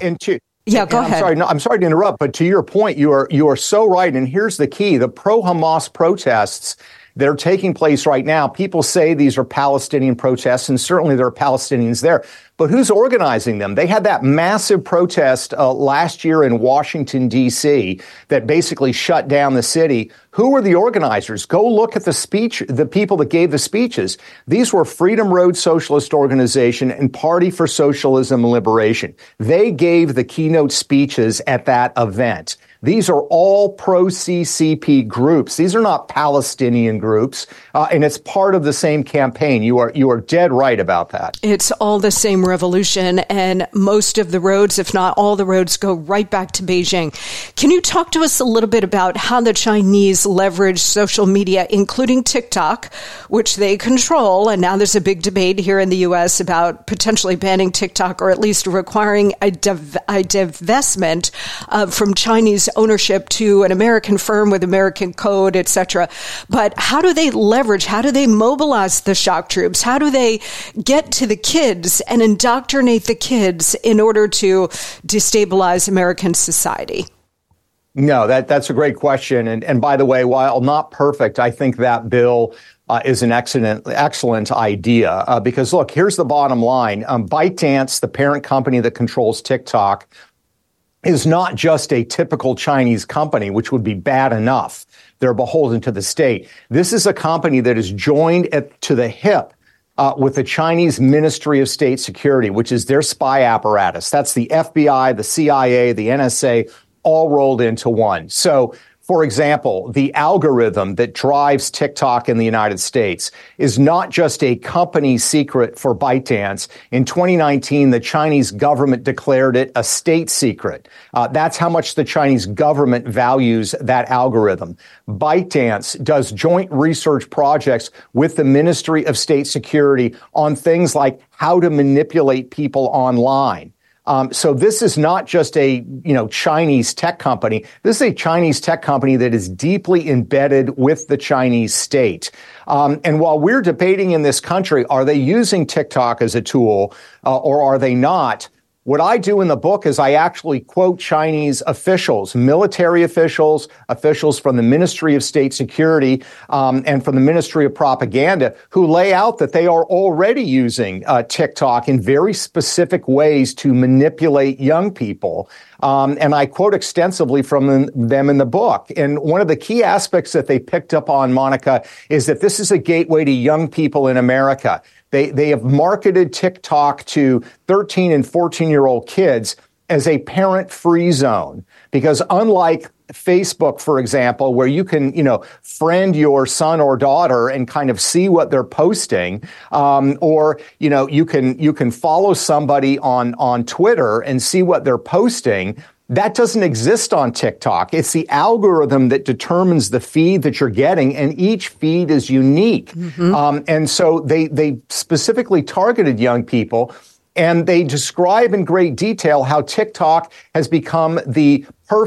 Go ahead. I'm sorry to interrupt, but to your point, you are so right. And here's the key. The pro-Hamas protests that are taking place right now, people say these are Palestinian protests, and certainly there are Palestinians there. But who's organizing them? They had that massive protest last year in Washington, D.C. that basically shut down the city. Who were the organizers? Go look at the people that gave the speeches. These were Freedom Road Socialist Organization and Party for Socialism and Liberation. They gave the keynote speeches at that event. These are all pro-CCP groups. These are not Palestinian groups, and it's part of the same campaign. You are dead right about that. It's all the same revolution, and most of the roads, if not all the roads, go right back to Beijing. Can you talk to us a little bit about how the Chinese leverage social media, including TikTok, which they control, and now there's a big debate here in the U.S. about potentially banning TikTok or at least requiring a divestment from Chinese ownership to an American firm with American code, etc. But how do they leverage? How do they mobilize the shock troops? How do they get to the kids and indoctrinate the kids in order to destabilize American society? No, that's a great question. And by the way, while not perfect, I think that bill is an excellent idea. Because look, here's the bottom line. ByteDance, the parent company that controls TikTok, is not just a typical Chinese company, which would be bad enough. They're beholden to the state. This is a company that is joined to the hip with the Chinese Ministry of State Security, which is their spy apparatus. That's the FBI, the CIA, the NSA, all rolled into one. So, for example, the algorithm that drives TikTok in the United States is not just a company secret for ByteDance. In 2019, the Chinese government declared it a state secret. That's how much the Chinese government values that algorithm. ByteDance does joint research projects with the Ministry of State Security on things like how to manipulate people online. So this is not just a, Chinese tech company. This is a Chinese tech company that is deeply embedded with the Chinese state. And while we're debating in this country, are they using TikTok as a tool or are they not? What I do in the book is I actually quote Chinese officials, military officials, officials from the Ministry of State Security, and from the Ministry of Propaganda, who lay out that they are already using TikTok in very specific ways to manipulate young people. And I quote extensively from them in the book. And one of the key aspects that they picked up on, Monica, is that this is a gateway to young people in America. They have marketed TikTok to 13 and 14-year-old kids. as a parent-free zone, because unlike Facebook, for example, where you can, friend your son or daughter and kind of see what they're posting, or, you can follow somebody on Twitter and see what they're posting. That doesn't exist on TikTok. It's the algorithm that determines the feed that you're getting, and each feed is unique. And so they specifically targeted young people, and they describe in great detail how TikTok has become the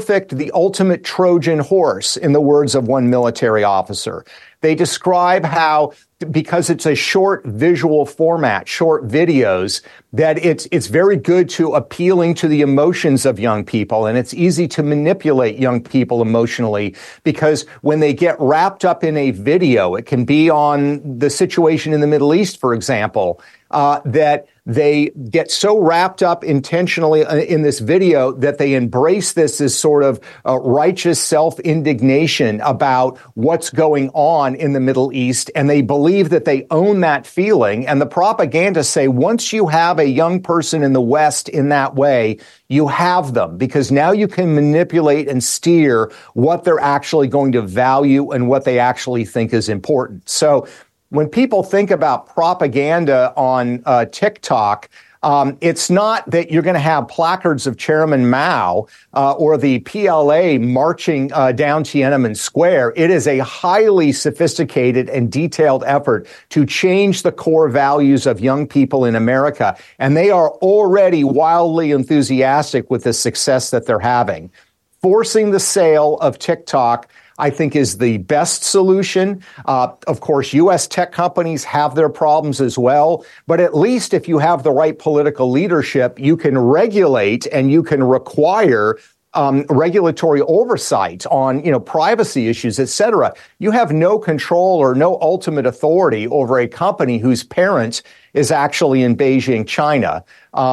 ultimate Trojan horse, in the words of one military officer. They describe how, because it's a short visual format, short videos, that it's very good to appealing to the emotions of young people, and it's easy to manipulate young people emotionally, because when they get wrapped up in a video, it can be on the situation in the Middle East, for example, that they get so wrapped up intentionally in this video that they embrace this as sort of righteous self-indignation about what's going on in the Middle East, and they believe that they own that feeling. And the propaganda say, once you have a young person in the West in that way, you have them, because now you can manipulate and steer what they're actually going to value and what they actually think is important. So when people think about propaganda on TikTok, it's not that you're going to have placards of Chairman Mao or the PLA marching down Tiananmen Square. It is a highly sophisticated and detailed effort to change the core values of young people in America, and they are already wildly enthusiastic with the success that they're having. Forcing the sale of TikTok, I think, is the best solution. Of course, U.S. tech companies have their problems as well, but at least if you have the right political leadership, you can regulate and you can require regulatory oversight on, privacy issues, et cetera. You have no control or no ultimate authority over a company whose parent is actually in Beijing, China.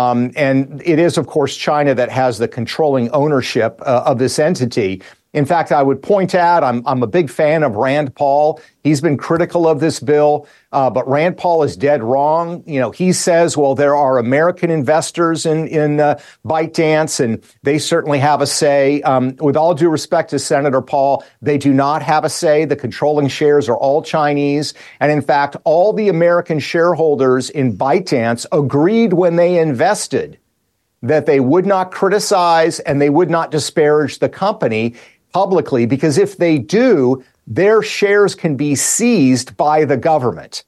And it is, of course, China that has the controlling ownership of this entity. In fact, I would point out, I'm a big fan of Rand Paul. He's been critical of this bill, but Rand Paul is dead wrong. He says, well, there are American investors in ByteDance, and they certainly have a say. With all due respect to Senator Paul, they do not have a say. The controlling shares are all Chinese. And in fact, all the American shareholders in ByteDance agreed when they invested that they would not criticize and they would not disparage the company publicly, because if they do, their shares can be seized by the government.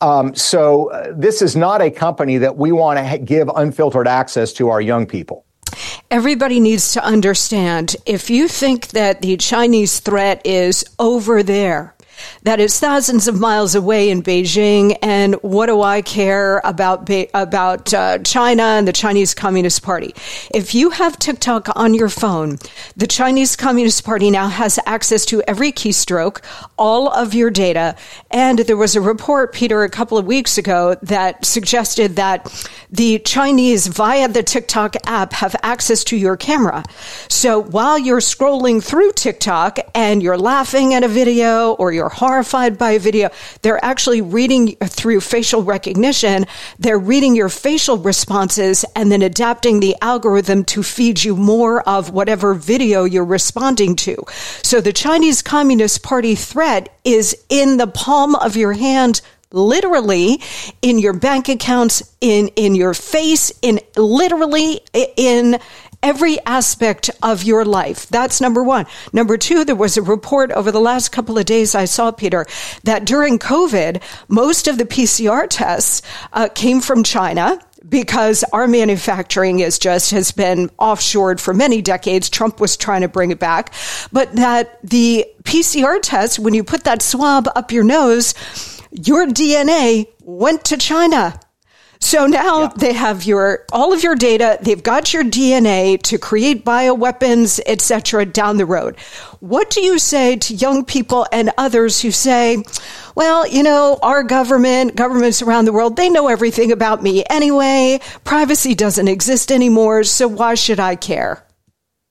So this is not a company that we want to give unfiltered access to our young people. Everybody needs to understand, if you think that the Chinese threat is over there, that is thousands of miles away in Beijing, and what do I care about China and the Chinese Communist Party? If you have TikTok on your phone, the Chinese Communist Party now has access to every keystroke, all of your data, and there was a report, Peter, a couple of weeks ago that suggested that the Chinese, via the TikTok app, have access to your camera. So while you're scrolling through TikTok and you're laughing at a video or you're horrified by a video, they're actually reading through facial recognition. They're reading your facial responses and then adapting the algorithm to feed you more of whatever video you're responding to. So the Chinese Communist Party threat is in the palm of your hand, literally, in your bank accounts, in your face, literally in every aspect of your life. That's number one. Number two, there was a report over the last couple of days I saw, Peter, that during COVID, most of the PCR tests came from China, because our manufacturing has been offshored for many decades. Trump was trying to bring it back. But that the PCR test, when you put that swab up your nose, your DNA went to China. So now they have all of your data. They've got your DNA to create bioweapons, etc. down the road. What do you say to young people and others who say, well, our governments around the world, they know everything about me anyway. Privacy doesn't exist anymore, so why should I care?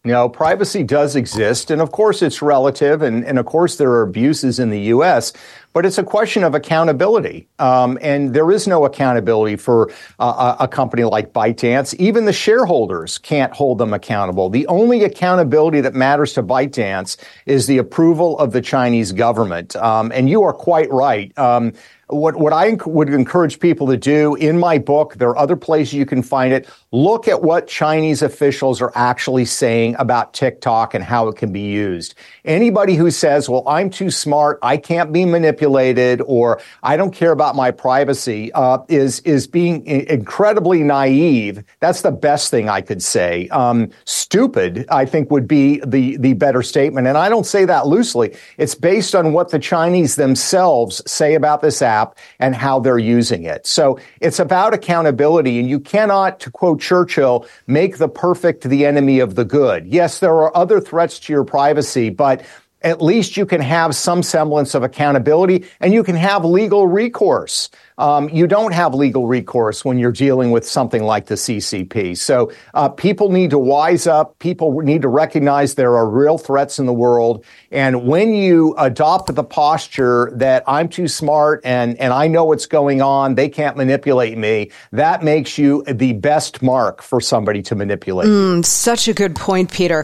No, privacy does exist. And of course, it's relative. And of course, there are abuses in the U.S., but it's a question of accountability. And there is no accountability for a company like ByteDance. Even the shareholders can't hold them accountable. The only accountability that matters to ByteDance is the approval of the Chinese government. And you are quite right. What I would encourage people to do in my book, there are other places you can find it. Look at what Chinese officials are actually saying about TikTok and how it can be used. Anybody who says, well, I'm too smart, I can't be manipulated, or I don't care about my privacy, is being incredibly naive. That's the best thing I could say. Stupid, I think, would be the better statement. And I don't say that loosely. It's based on what the Chinese themselves say about this app and how they're using it. So it's about accountability, and you cannot, to quote Churchill, make the perfect the enemy of the good. Yes, there are other threats to your privacy, but at least you can have some semblance of accountability, and you can have legal recourse. You don't have legal recourse when you're dealing with something like the CCP. So people need to wise up. People need to recognize there are real threats in the world. And when you adopt the posture that I'm too smart and I know what's going on, they can't manipulate me, that makes you the best mark for somebody to manipulate. Such a good point, Peter.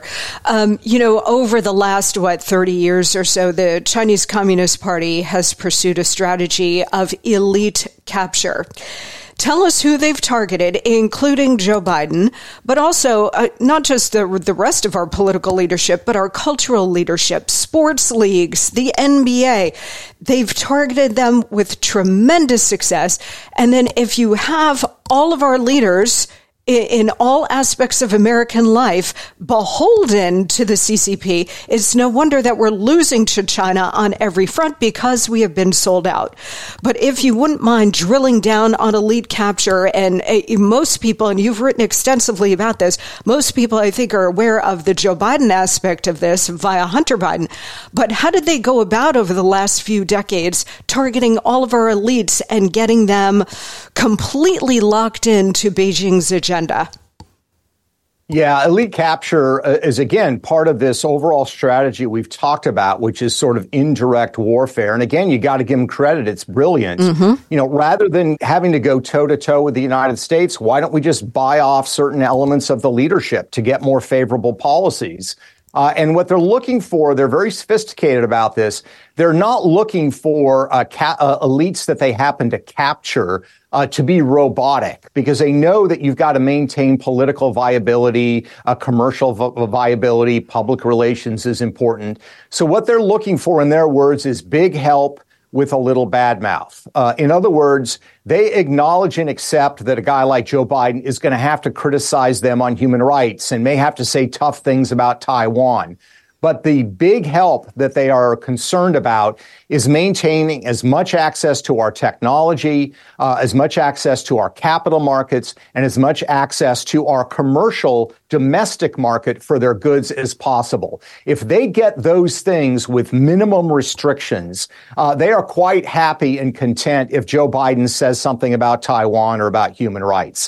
Over the last, 30 years or so, the Chinese Communist Party has pursued a strategy of elite capture. Tell us who they've targeted, including Joe Biden, but also not just the rest of our political leadership, but our cultural leadership, sports leagues, the NBA. They've targeted them with tremendous success. And then if you have all of our leaders in all aspects of American life beholden to the CCP, it's no wonder that we're losing to China on every front because we have been sold out. But if you wouldn't mind drilling down on elite capture, and most people, and you've written extensively about this, most people I think are aware of the Joe Biden aspect of this via Hunter Biden. But how did they go about over the last few decades targeting all of our elites and getting them completely locked into Beijing's agenda? Yeah, elite capture is, again, part of this overall strategy we've talked about, which is sort of indirect warfare. And again, you got to give them credit. It's brilliant. Rather than having to go toe-to-toe with the United States, why don't we just buy off certain elements of the leadership to get more favorable policies? And what they're looking for, they're very sophisticated about this. They're not looking for elites that they happen to capture to be robotic, because they know that you've got to maintain political viability, commercial viability, public relations is important. So what they're looking for, in their words, is big help with a little bad mouth. In other words, they acknowledge and accept that a guy like Joe Biden is going to have to criticize them on human rights and may have to say tough things about Taiwan. But the big help that they are concerned about is maintaining as much access to our technology, as much access to our capital markets, and as much access to our commercial domestic market for their goods as possible. If they get those things with minimum restrictions, they are quite happy and content if Joe Biden says something about Taiwan or about human rights.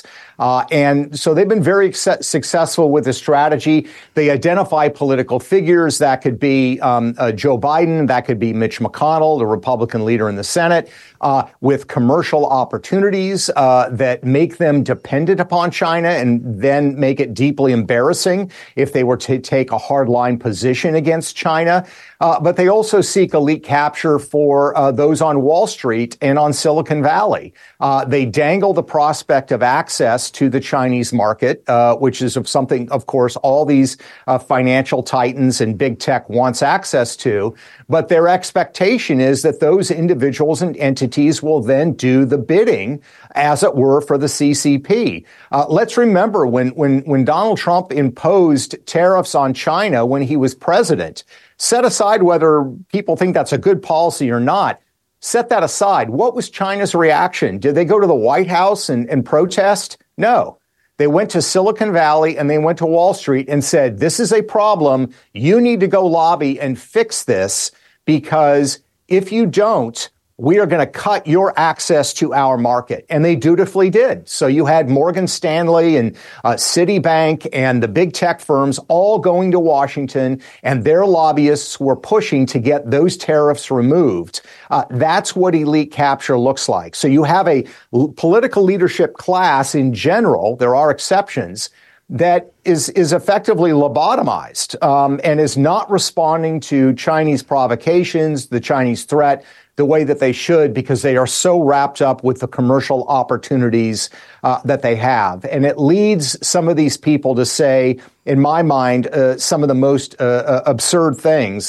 And so they've been very successful with this strategy. They identify political figures. That could be Joe Biden. That could be Mitch McConnell, the Republican leader in the Senate, with commercial opportunities that make them dependent upon China and then make it deeply embarrassing if they were to take a hardline position against China. But they also seek elite capture for those on Wall Street and on Silicon Valley. They dangle the prospect of access to the Chinese market, which is something, of course, all these financial titans and big tech wants access to. But their expectation is that those individuals and entities will then do the bidding, as it were, for the CCP. Let's remember when Donald Trump imposed tariffs on China when he was president, set aside whether people think that's a good policy or not. Set that aside. What was China's reaction? Did they go to the White House and protest? No. They went to Silicon Valley and they went to Wall Street and said, this is a problem. You need to go lobby and fix this, because if you don't, we are going to cut your access to our market. And they dutifully did. So you had Morgan Stanley and Citibank and the big tech firms all going to Washington, and their lobbyists were pushing to get those tariffs removed. That's what elite capture looks like. So you have a political leadership class in general, there are exceptions, that is effectively lobotomized and is not responding to Chinese provocations, the Chinese threat, the way that they should, because they are so wrapped up with the commercial opportunities that they have. And it leads some of these people to say, in my mind, some of the most absurd things.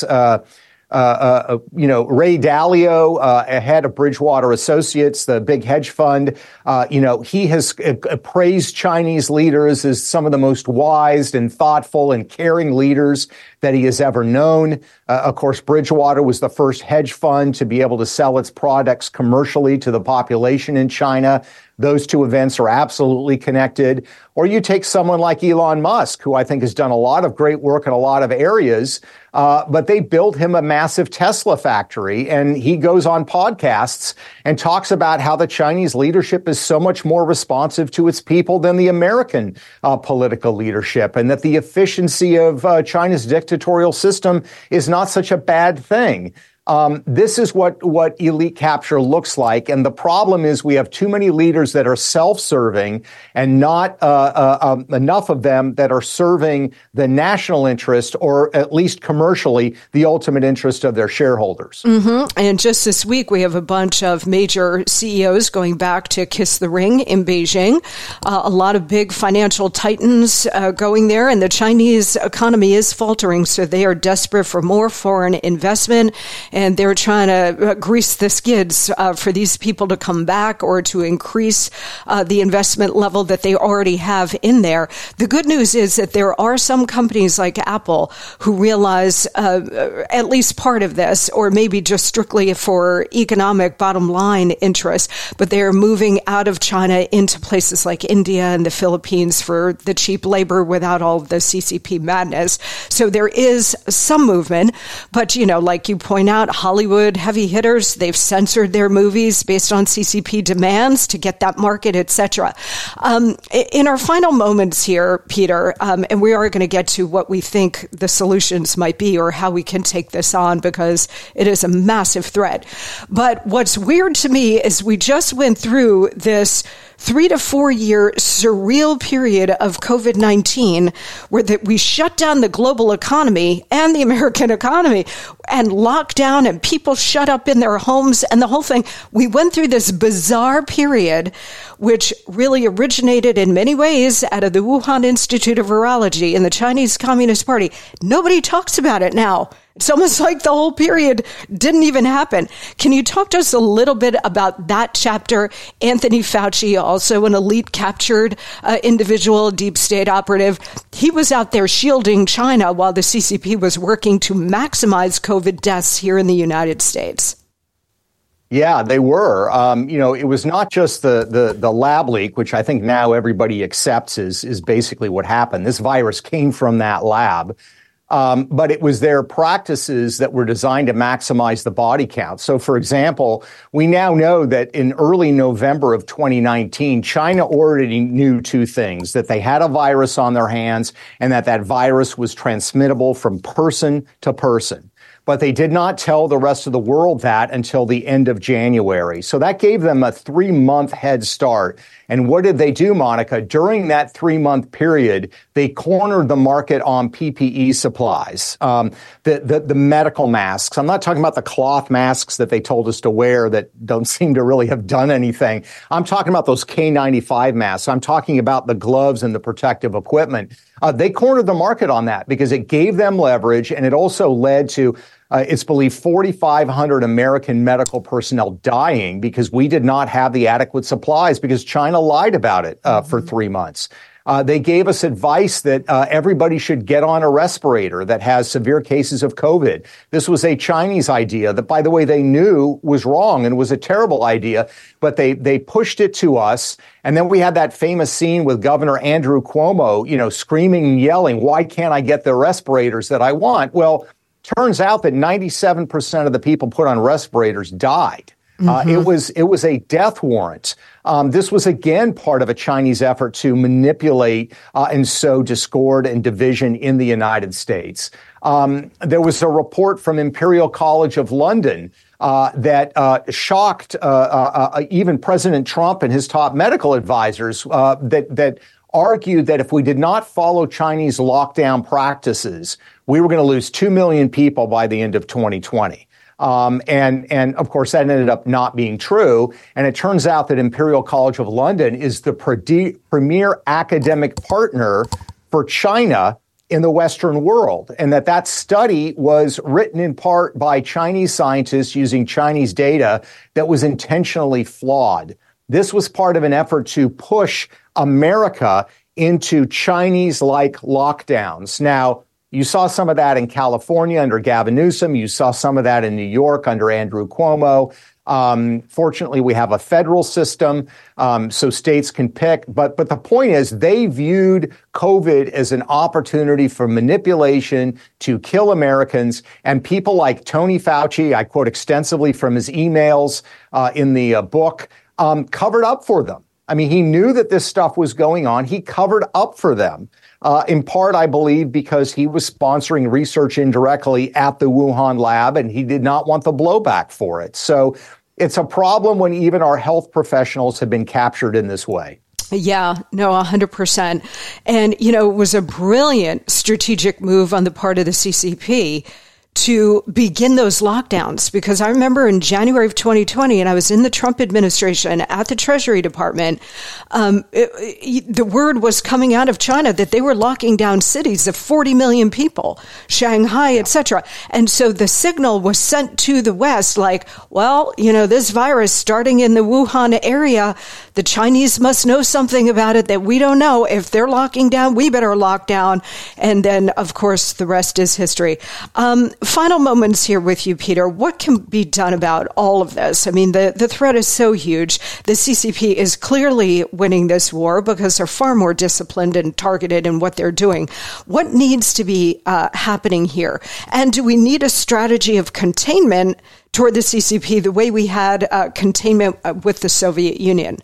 Ray Dalio, head of Bridgewater Associates, the big hedge fund, he has praised Chinese leaders as some of the most wise and thoughtful and caring leaders that he has ever known. Of course, Bridgewater was the first hedge fund to be able to sell its products commercially to the population in China. Those two events are absolutely connected. Or you take someone like Elon Musk, who I think has done a lot of great work in a lot of areas, but they built him a massive Tesla factory, and he goes on podcasts and talks about how the Chinese leadership is so much more responsive to its people than the American political leadership, and that the efficiency of China's dictatorial system is not such a bad thing. This is what elite capture looks like. And the problem is we have too many leaders that are self-serving and not enough of them that are serving the national interest, or at least commercially, the ultimate interest of their shareholders. Mm-hmm. And just this week, we have a bunch of major CEOs going back to kiss the ring in Beijing. A lot of big financial titans going there, and the Chinese economy is faltering. So they are desperate for more foreign investment. And they're trying to grease the skids for these people to come back or to increase the investment level that they already have in there. The good news is that there are some companies like Apple who realize at least part of this, or maybe just strictly for economic bottom line interest, but they're moving out of China into places like India and the Philippines for the cheap labor without all of the CCP madness. So there is some movement, but, like you point out, Hollywood heavy hitters, they've censored their movies based on CCP demands to get that market, etc. In our final moments here, Peter, and we are going to get to what we think the solutions might be or how we can take this on, because it is a massive threat. But what's weird to me is we just went through this 3 to 4 year surreal period of COVID-19 where we shut down the global economy and the American economy and locked down, and people shut up in their homes and the whole thing. We went through this bizarre period, which really originated in many ways out of the Wuhan Institute of Virology and the Chinese Communist Party. Nobody talks about it now. It's almost like the whole period didn't even happen. Can you talk to us a little bit about that chapter? Anthony Fauci, also an elite captured individual, deep state operative. He was out there shielding China while the CCP was working to maximize COVID deaths here in the United States. Yeah, they were. It was not just the lab leak, which I think now everybody accepts is basically what happened. This virus came from that lab. But it was their practices that were designed to maximize the body count. So, for example, we now know that in early November of 2019, China already knew two things: that they had a virus on their hands and that virus was transmittable from person to person. But they did not tell the rest of the world that until the end of January. So that gave them a 3-month head start. And what did they do, Monica? During that 3-month period, they cornered the market on PPE supplies, the medical masks. I'm not talking about the cloth masks that they told us to wear that don't seem to really have done anything. I'm talking about those K95 masks. I'm talking about the gloves and the protective equipment. They cornered the market on that because it gave them leverage, and it also led to it's believed 4,500 American medical personnel dying because we did not have the adequate supplies because China lied about it for 3 months. They gave us advice that everybody should get on a respirator that has severe cases of COVID. This was a Chinese idea that, by the way, they knew was wrong and was a terrible idea, but they pushed it to us. And then we had that famous scene with Governor Andrew Cuomo, screaming and yelling, "Why can't I get the respirators that I want?" Well, turns out that 97% of the people put on respirators died. It was a death warrant. This was again part of a Chinese effort to manipulate and sow discord and division in the United States. There was a report from Imperial College of London that shocked even President Trump and his top medical advisors that argued that if we did not follow Chinese lockdown practices, we were going to lose 2 million people by the end of 2020. And of course, that ended up not being true. And it turns out that Imperial College of London is the premier academic partner for China in the Western world, and that study was written in part by Chinese scientists using Chinese data that was intentionally flawed. This was part of an effort to push America into Chinese-like lockdowns. Now, you saw some of that in California under Gavin Newsom. You saw some of that in New York under Andrew Cuomo. Fortunately, we have a federal system, so states can pick. But the point is, they viewed COVID as an opportunity for manipulation to kill Americans. And people like Tony Fauci, I quote extensively from his emails in the book, covered up for them. I mean, he knew that this stuff was going on. He covered up for them, in part, I believe, because he was sponsoring research indirectly at the Wuhan lab, and he did not want the blowback for it. So it's a problem when even our health professionals have been captured in this way. Yeah, no, 100%. And, it was a brilliant strategic move on the part of the CCP to begin those lockdowns, because I remember in January of 2020, and I was in the Trump administration at the Treasury Department, the word was coming out of China that they were locking down cities of 40 million people, Shanghai, etc. And so the signal was sent to the West like, well, this virus starting in the Wuhan area, the Chinese must know something about it that we don't know. If they're locking down, we better lock down. And then, of course, the rest is history. Final moments here with you, Peter. What can be done about all of this? I mean, the threat is so huge. The CCP is clearly winning this war because they're far more disciplined and targeted in what they're doing. What needs to be happening here? And do we need a strategy of containment toward the CCP the way we had containment with the Soviet Union?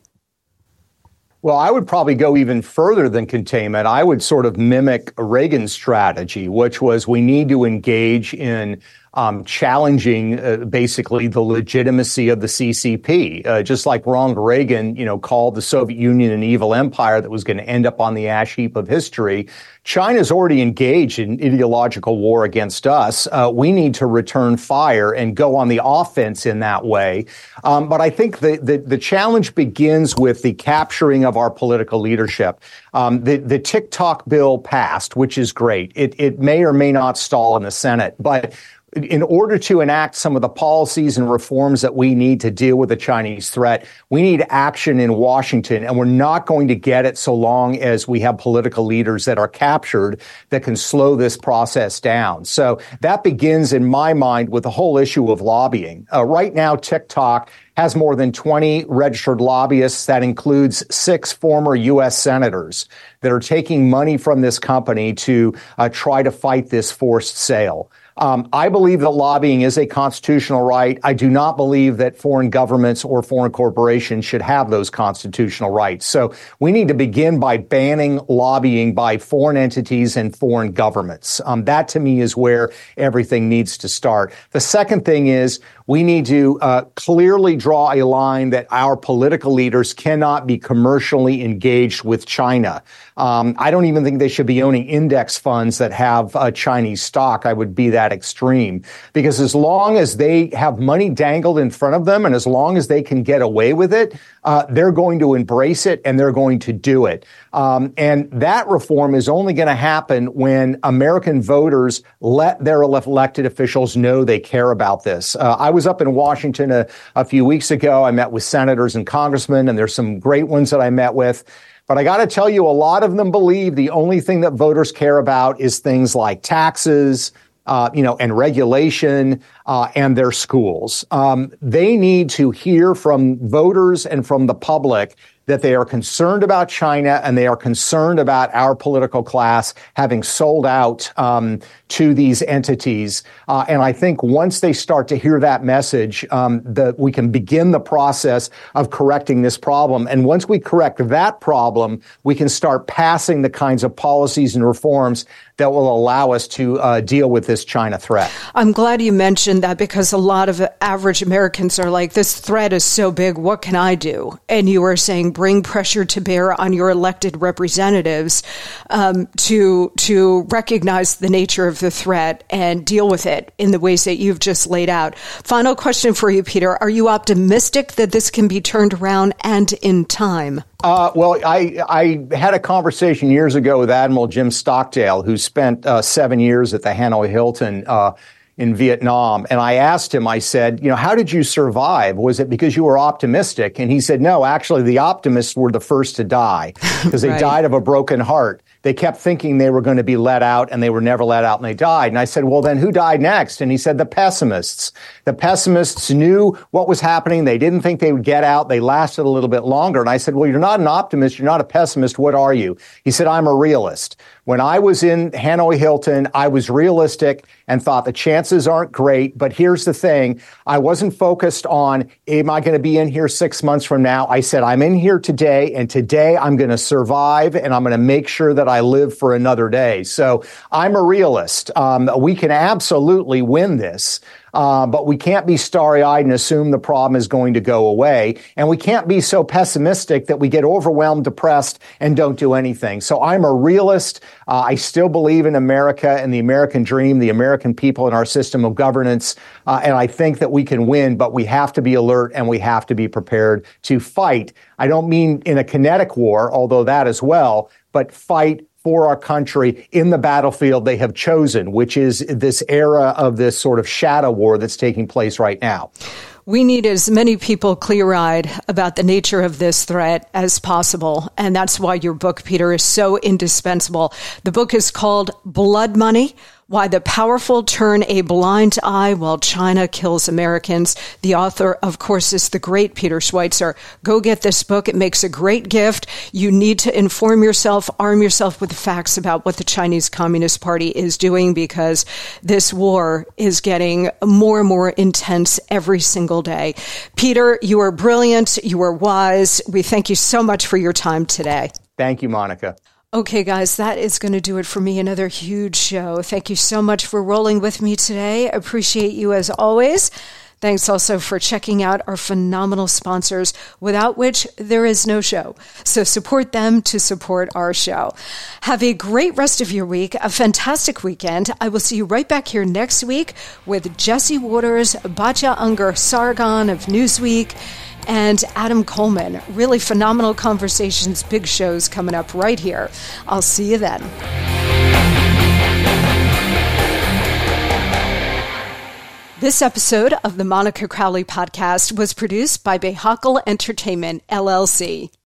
Well, I would probably go even further than containment. I would sort of mimic Reagan's strategy, which was we need to engage in challenging basically the legitimacy of the CCP, just like Ronald Reagan, called the Soviet Union an evil empire that was going to end up on the ash heap of history. China's already engaged in ideological war against us. We need to return fire and go on the offense in that way. But I think the challenge begins with the capturing of our political leadership. The TikTok bill passed, which is great. It may or may not stall in the Senate, but in order to enact some of the policies and reforms that we need to deal with the Chinese threat, we need action in Washington, and we're not going to get it so long as we have political leaders that are captured that can slow this process down. So that begins, in my mind, with the whole issue of lobbying. Right now, TikTok has more than 20 registered lobbyists. That includes 6 former U.S. senators that are taking money from this company to try to fight this forced sale. I believe that lobbying is a constitutional right. I do not believe that foreign governments or foreign corporations should have those constitutional rights. So we need to begin by banning lobbying by foreign entities and foreign governments. That, to me, is where everything needs to start. The second thing is we need to clearly draw a line that our political leaders cannot be commercially engaged with China. I don't even think they should be owning index funds that have Chinese stock. I would be that extreme, because as long as they have money dangled in front of them and as long as they can get away with it, they're going to embrace it and they're going to do it. And that reform is only going to happen when American voters let their elected officials know they care about this. I was up in Washington a few weeks ago. I met with senators and congressmen, and there's some great ones that I met with. But I got to tell you, a lot of them believe the only thing that voters care about is things like taxes, and regulation, and their schools. They need to hear from voters and from the public that they are concerned about China and they are concerned about our political class having sold out to these entities. And I think once they start to hear that message, that we can begin the process of correcting this problem. And once we correct that problem, we can start passing the kinds of policies and reforms that will allow us to deal with this China threat. I'm glad you mentioned that, because a lot of average Americans are like, this threat is so big, what can I do? And you are saying bring pressure to bear on your elected representatives to recognize the nature of the threat and deal with it in the ways that you've just laid out. Final question for you, Peter. Are you optimistic that this can be turned around and in time? Well, I had a conversation years ago with Admiral Jim Stockdale, who spent 7 years at the Hanoi Hilton in Vietnam. And I asked him, I said, how did you survive? Was it because you were optimistic? And he said, no, actually, the optimists were the first to die because they died of a broken heart. They kept thinking they were going to be let out, and they were never let out, and they died. And I said, well, then who died next? And he said, the pessimists. The pessimists knew what was happening. They didn't think they would get out. They lasted a little bit longer. And I said, well, you're not an optimist. You're not a pessimist. What are you? He said, I'm a realist. When I was in Hanoi Hilton, I was realistic and thought the chances aren't great. But here's the thing. I wasn't focused on, am I going to be in here 6 months from now? I said, I'm in here today, and today I'm going to survive, and I'm going to make sure that I live for another day. So I'm a realist. We can absolutely win this. But we can't be starry-eyed and assume the problem is going to go away. And we can't be so pessimistic that we get overwhelmed, depressed, and don't do anything. So I'm a realist. I still believe in America and the American dream, the American people and our system of governance. And I think that we can win, but we have to be alert and we have to be prepared to fight. I don't mean in a kinetic war, although that as well, but fight for our country in the battlefield they have chosen, which is this era of this sort of shadow war that's taking place right now. We need as many people clear-eyed about the nature of this threat as possible. And that's why your book, Peter, is so indispensable. The book is called Blood Money: Why the Powerful Turn a Blind Eye While China Kills Americans. The author, of course, is the great Peter Schweizer. Go get this book. It makes a great gift. You need to inform yourself, arm yourself with the facts about what the Chinese Communist Party is doing, because this war is getting more and more intense every single day. Peter, you are brilliant. You are wise. We thank you so much for your time today. Thank you, Monica. Okay, guys, that is going to do it for me. Another huge show. Thank you so much for rolling with me today. Appreciate you as always. Thanks also for checking out our phenomenal sponsors, without which there is no show. So support them to support our show. Have a great rest of your week, a fantastic weekend. I will see you right back here next week with Jesse Waters, Batya Ungar Sargon of Newsweek, and Adam Coleman. Really phenomenal conversations, big shows coming up right here. I'll see you then. This episode of the Monica Crowley Podcast was produced by Behakal Entertainment, LLC.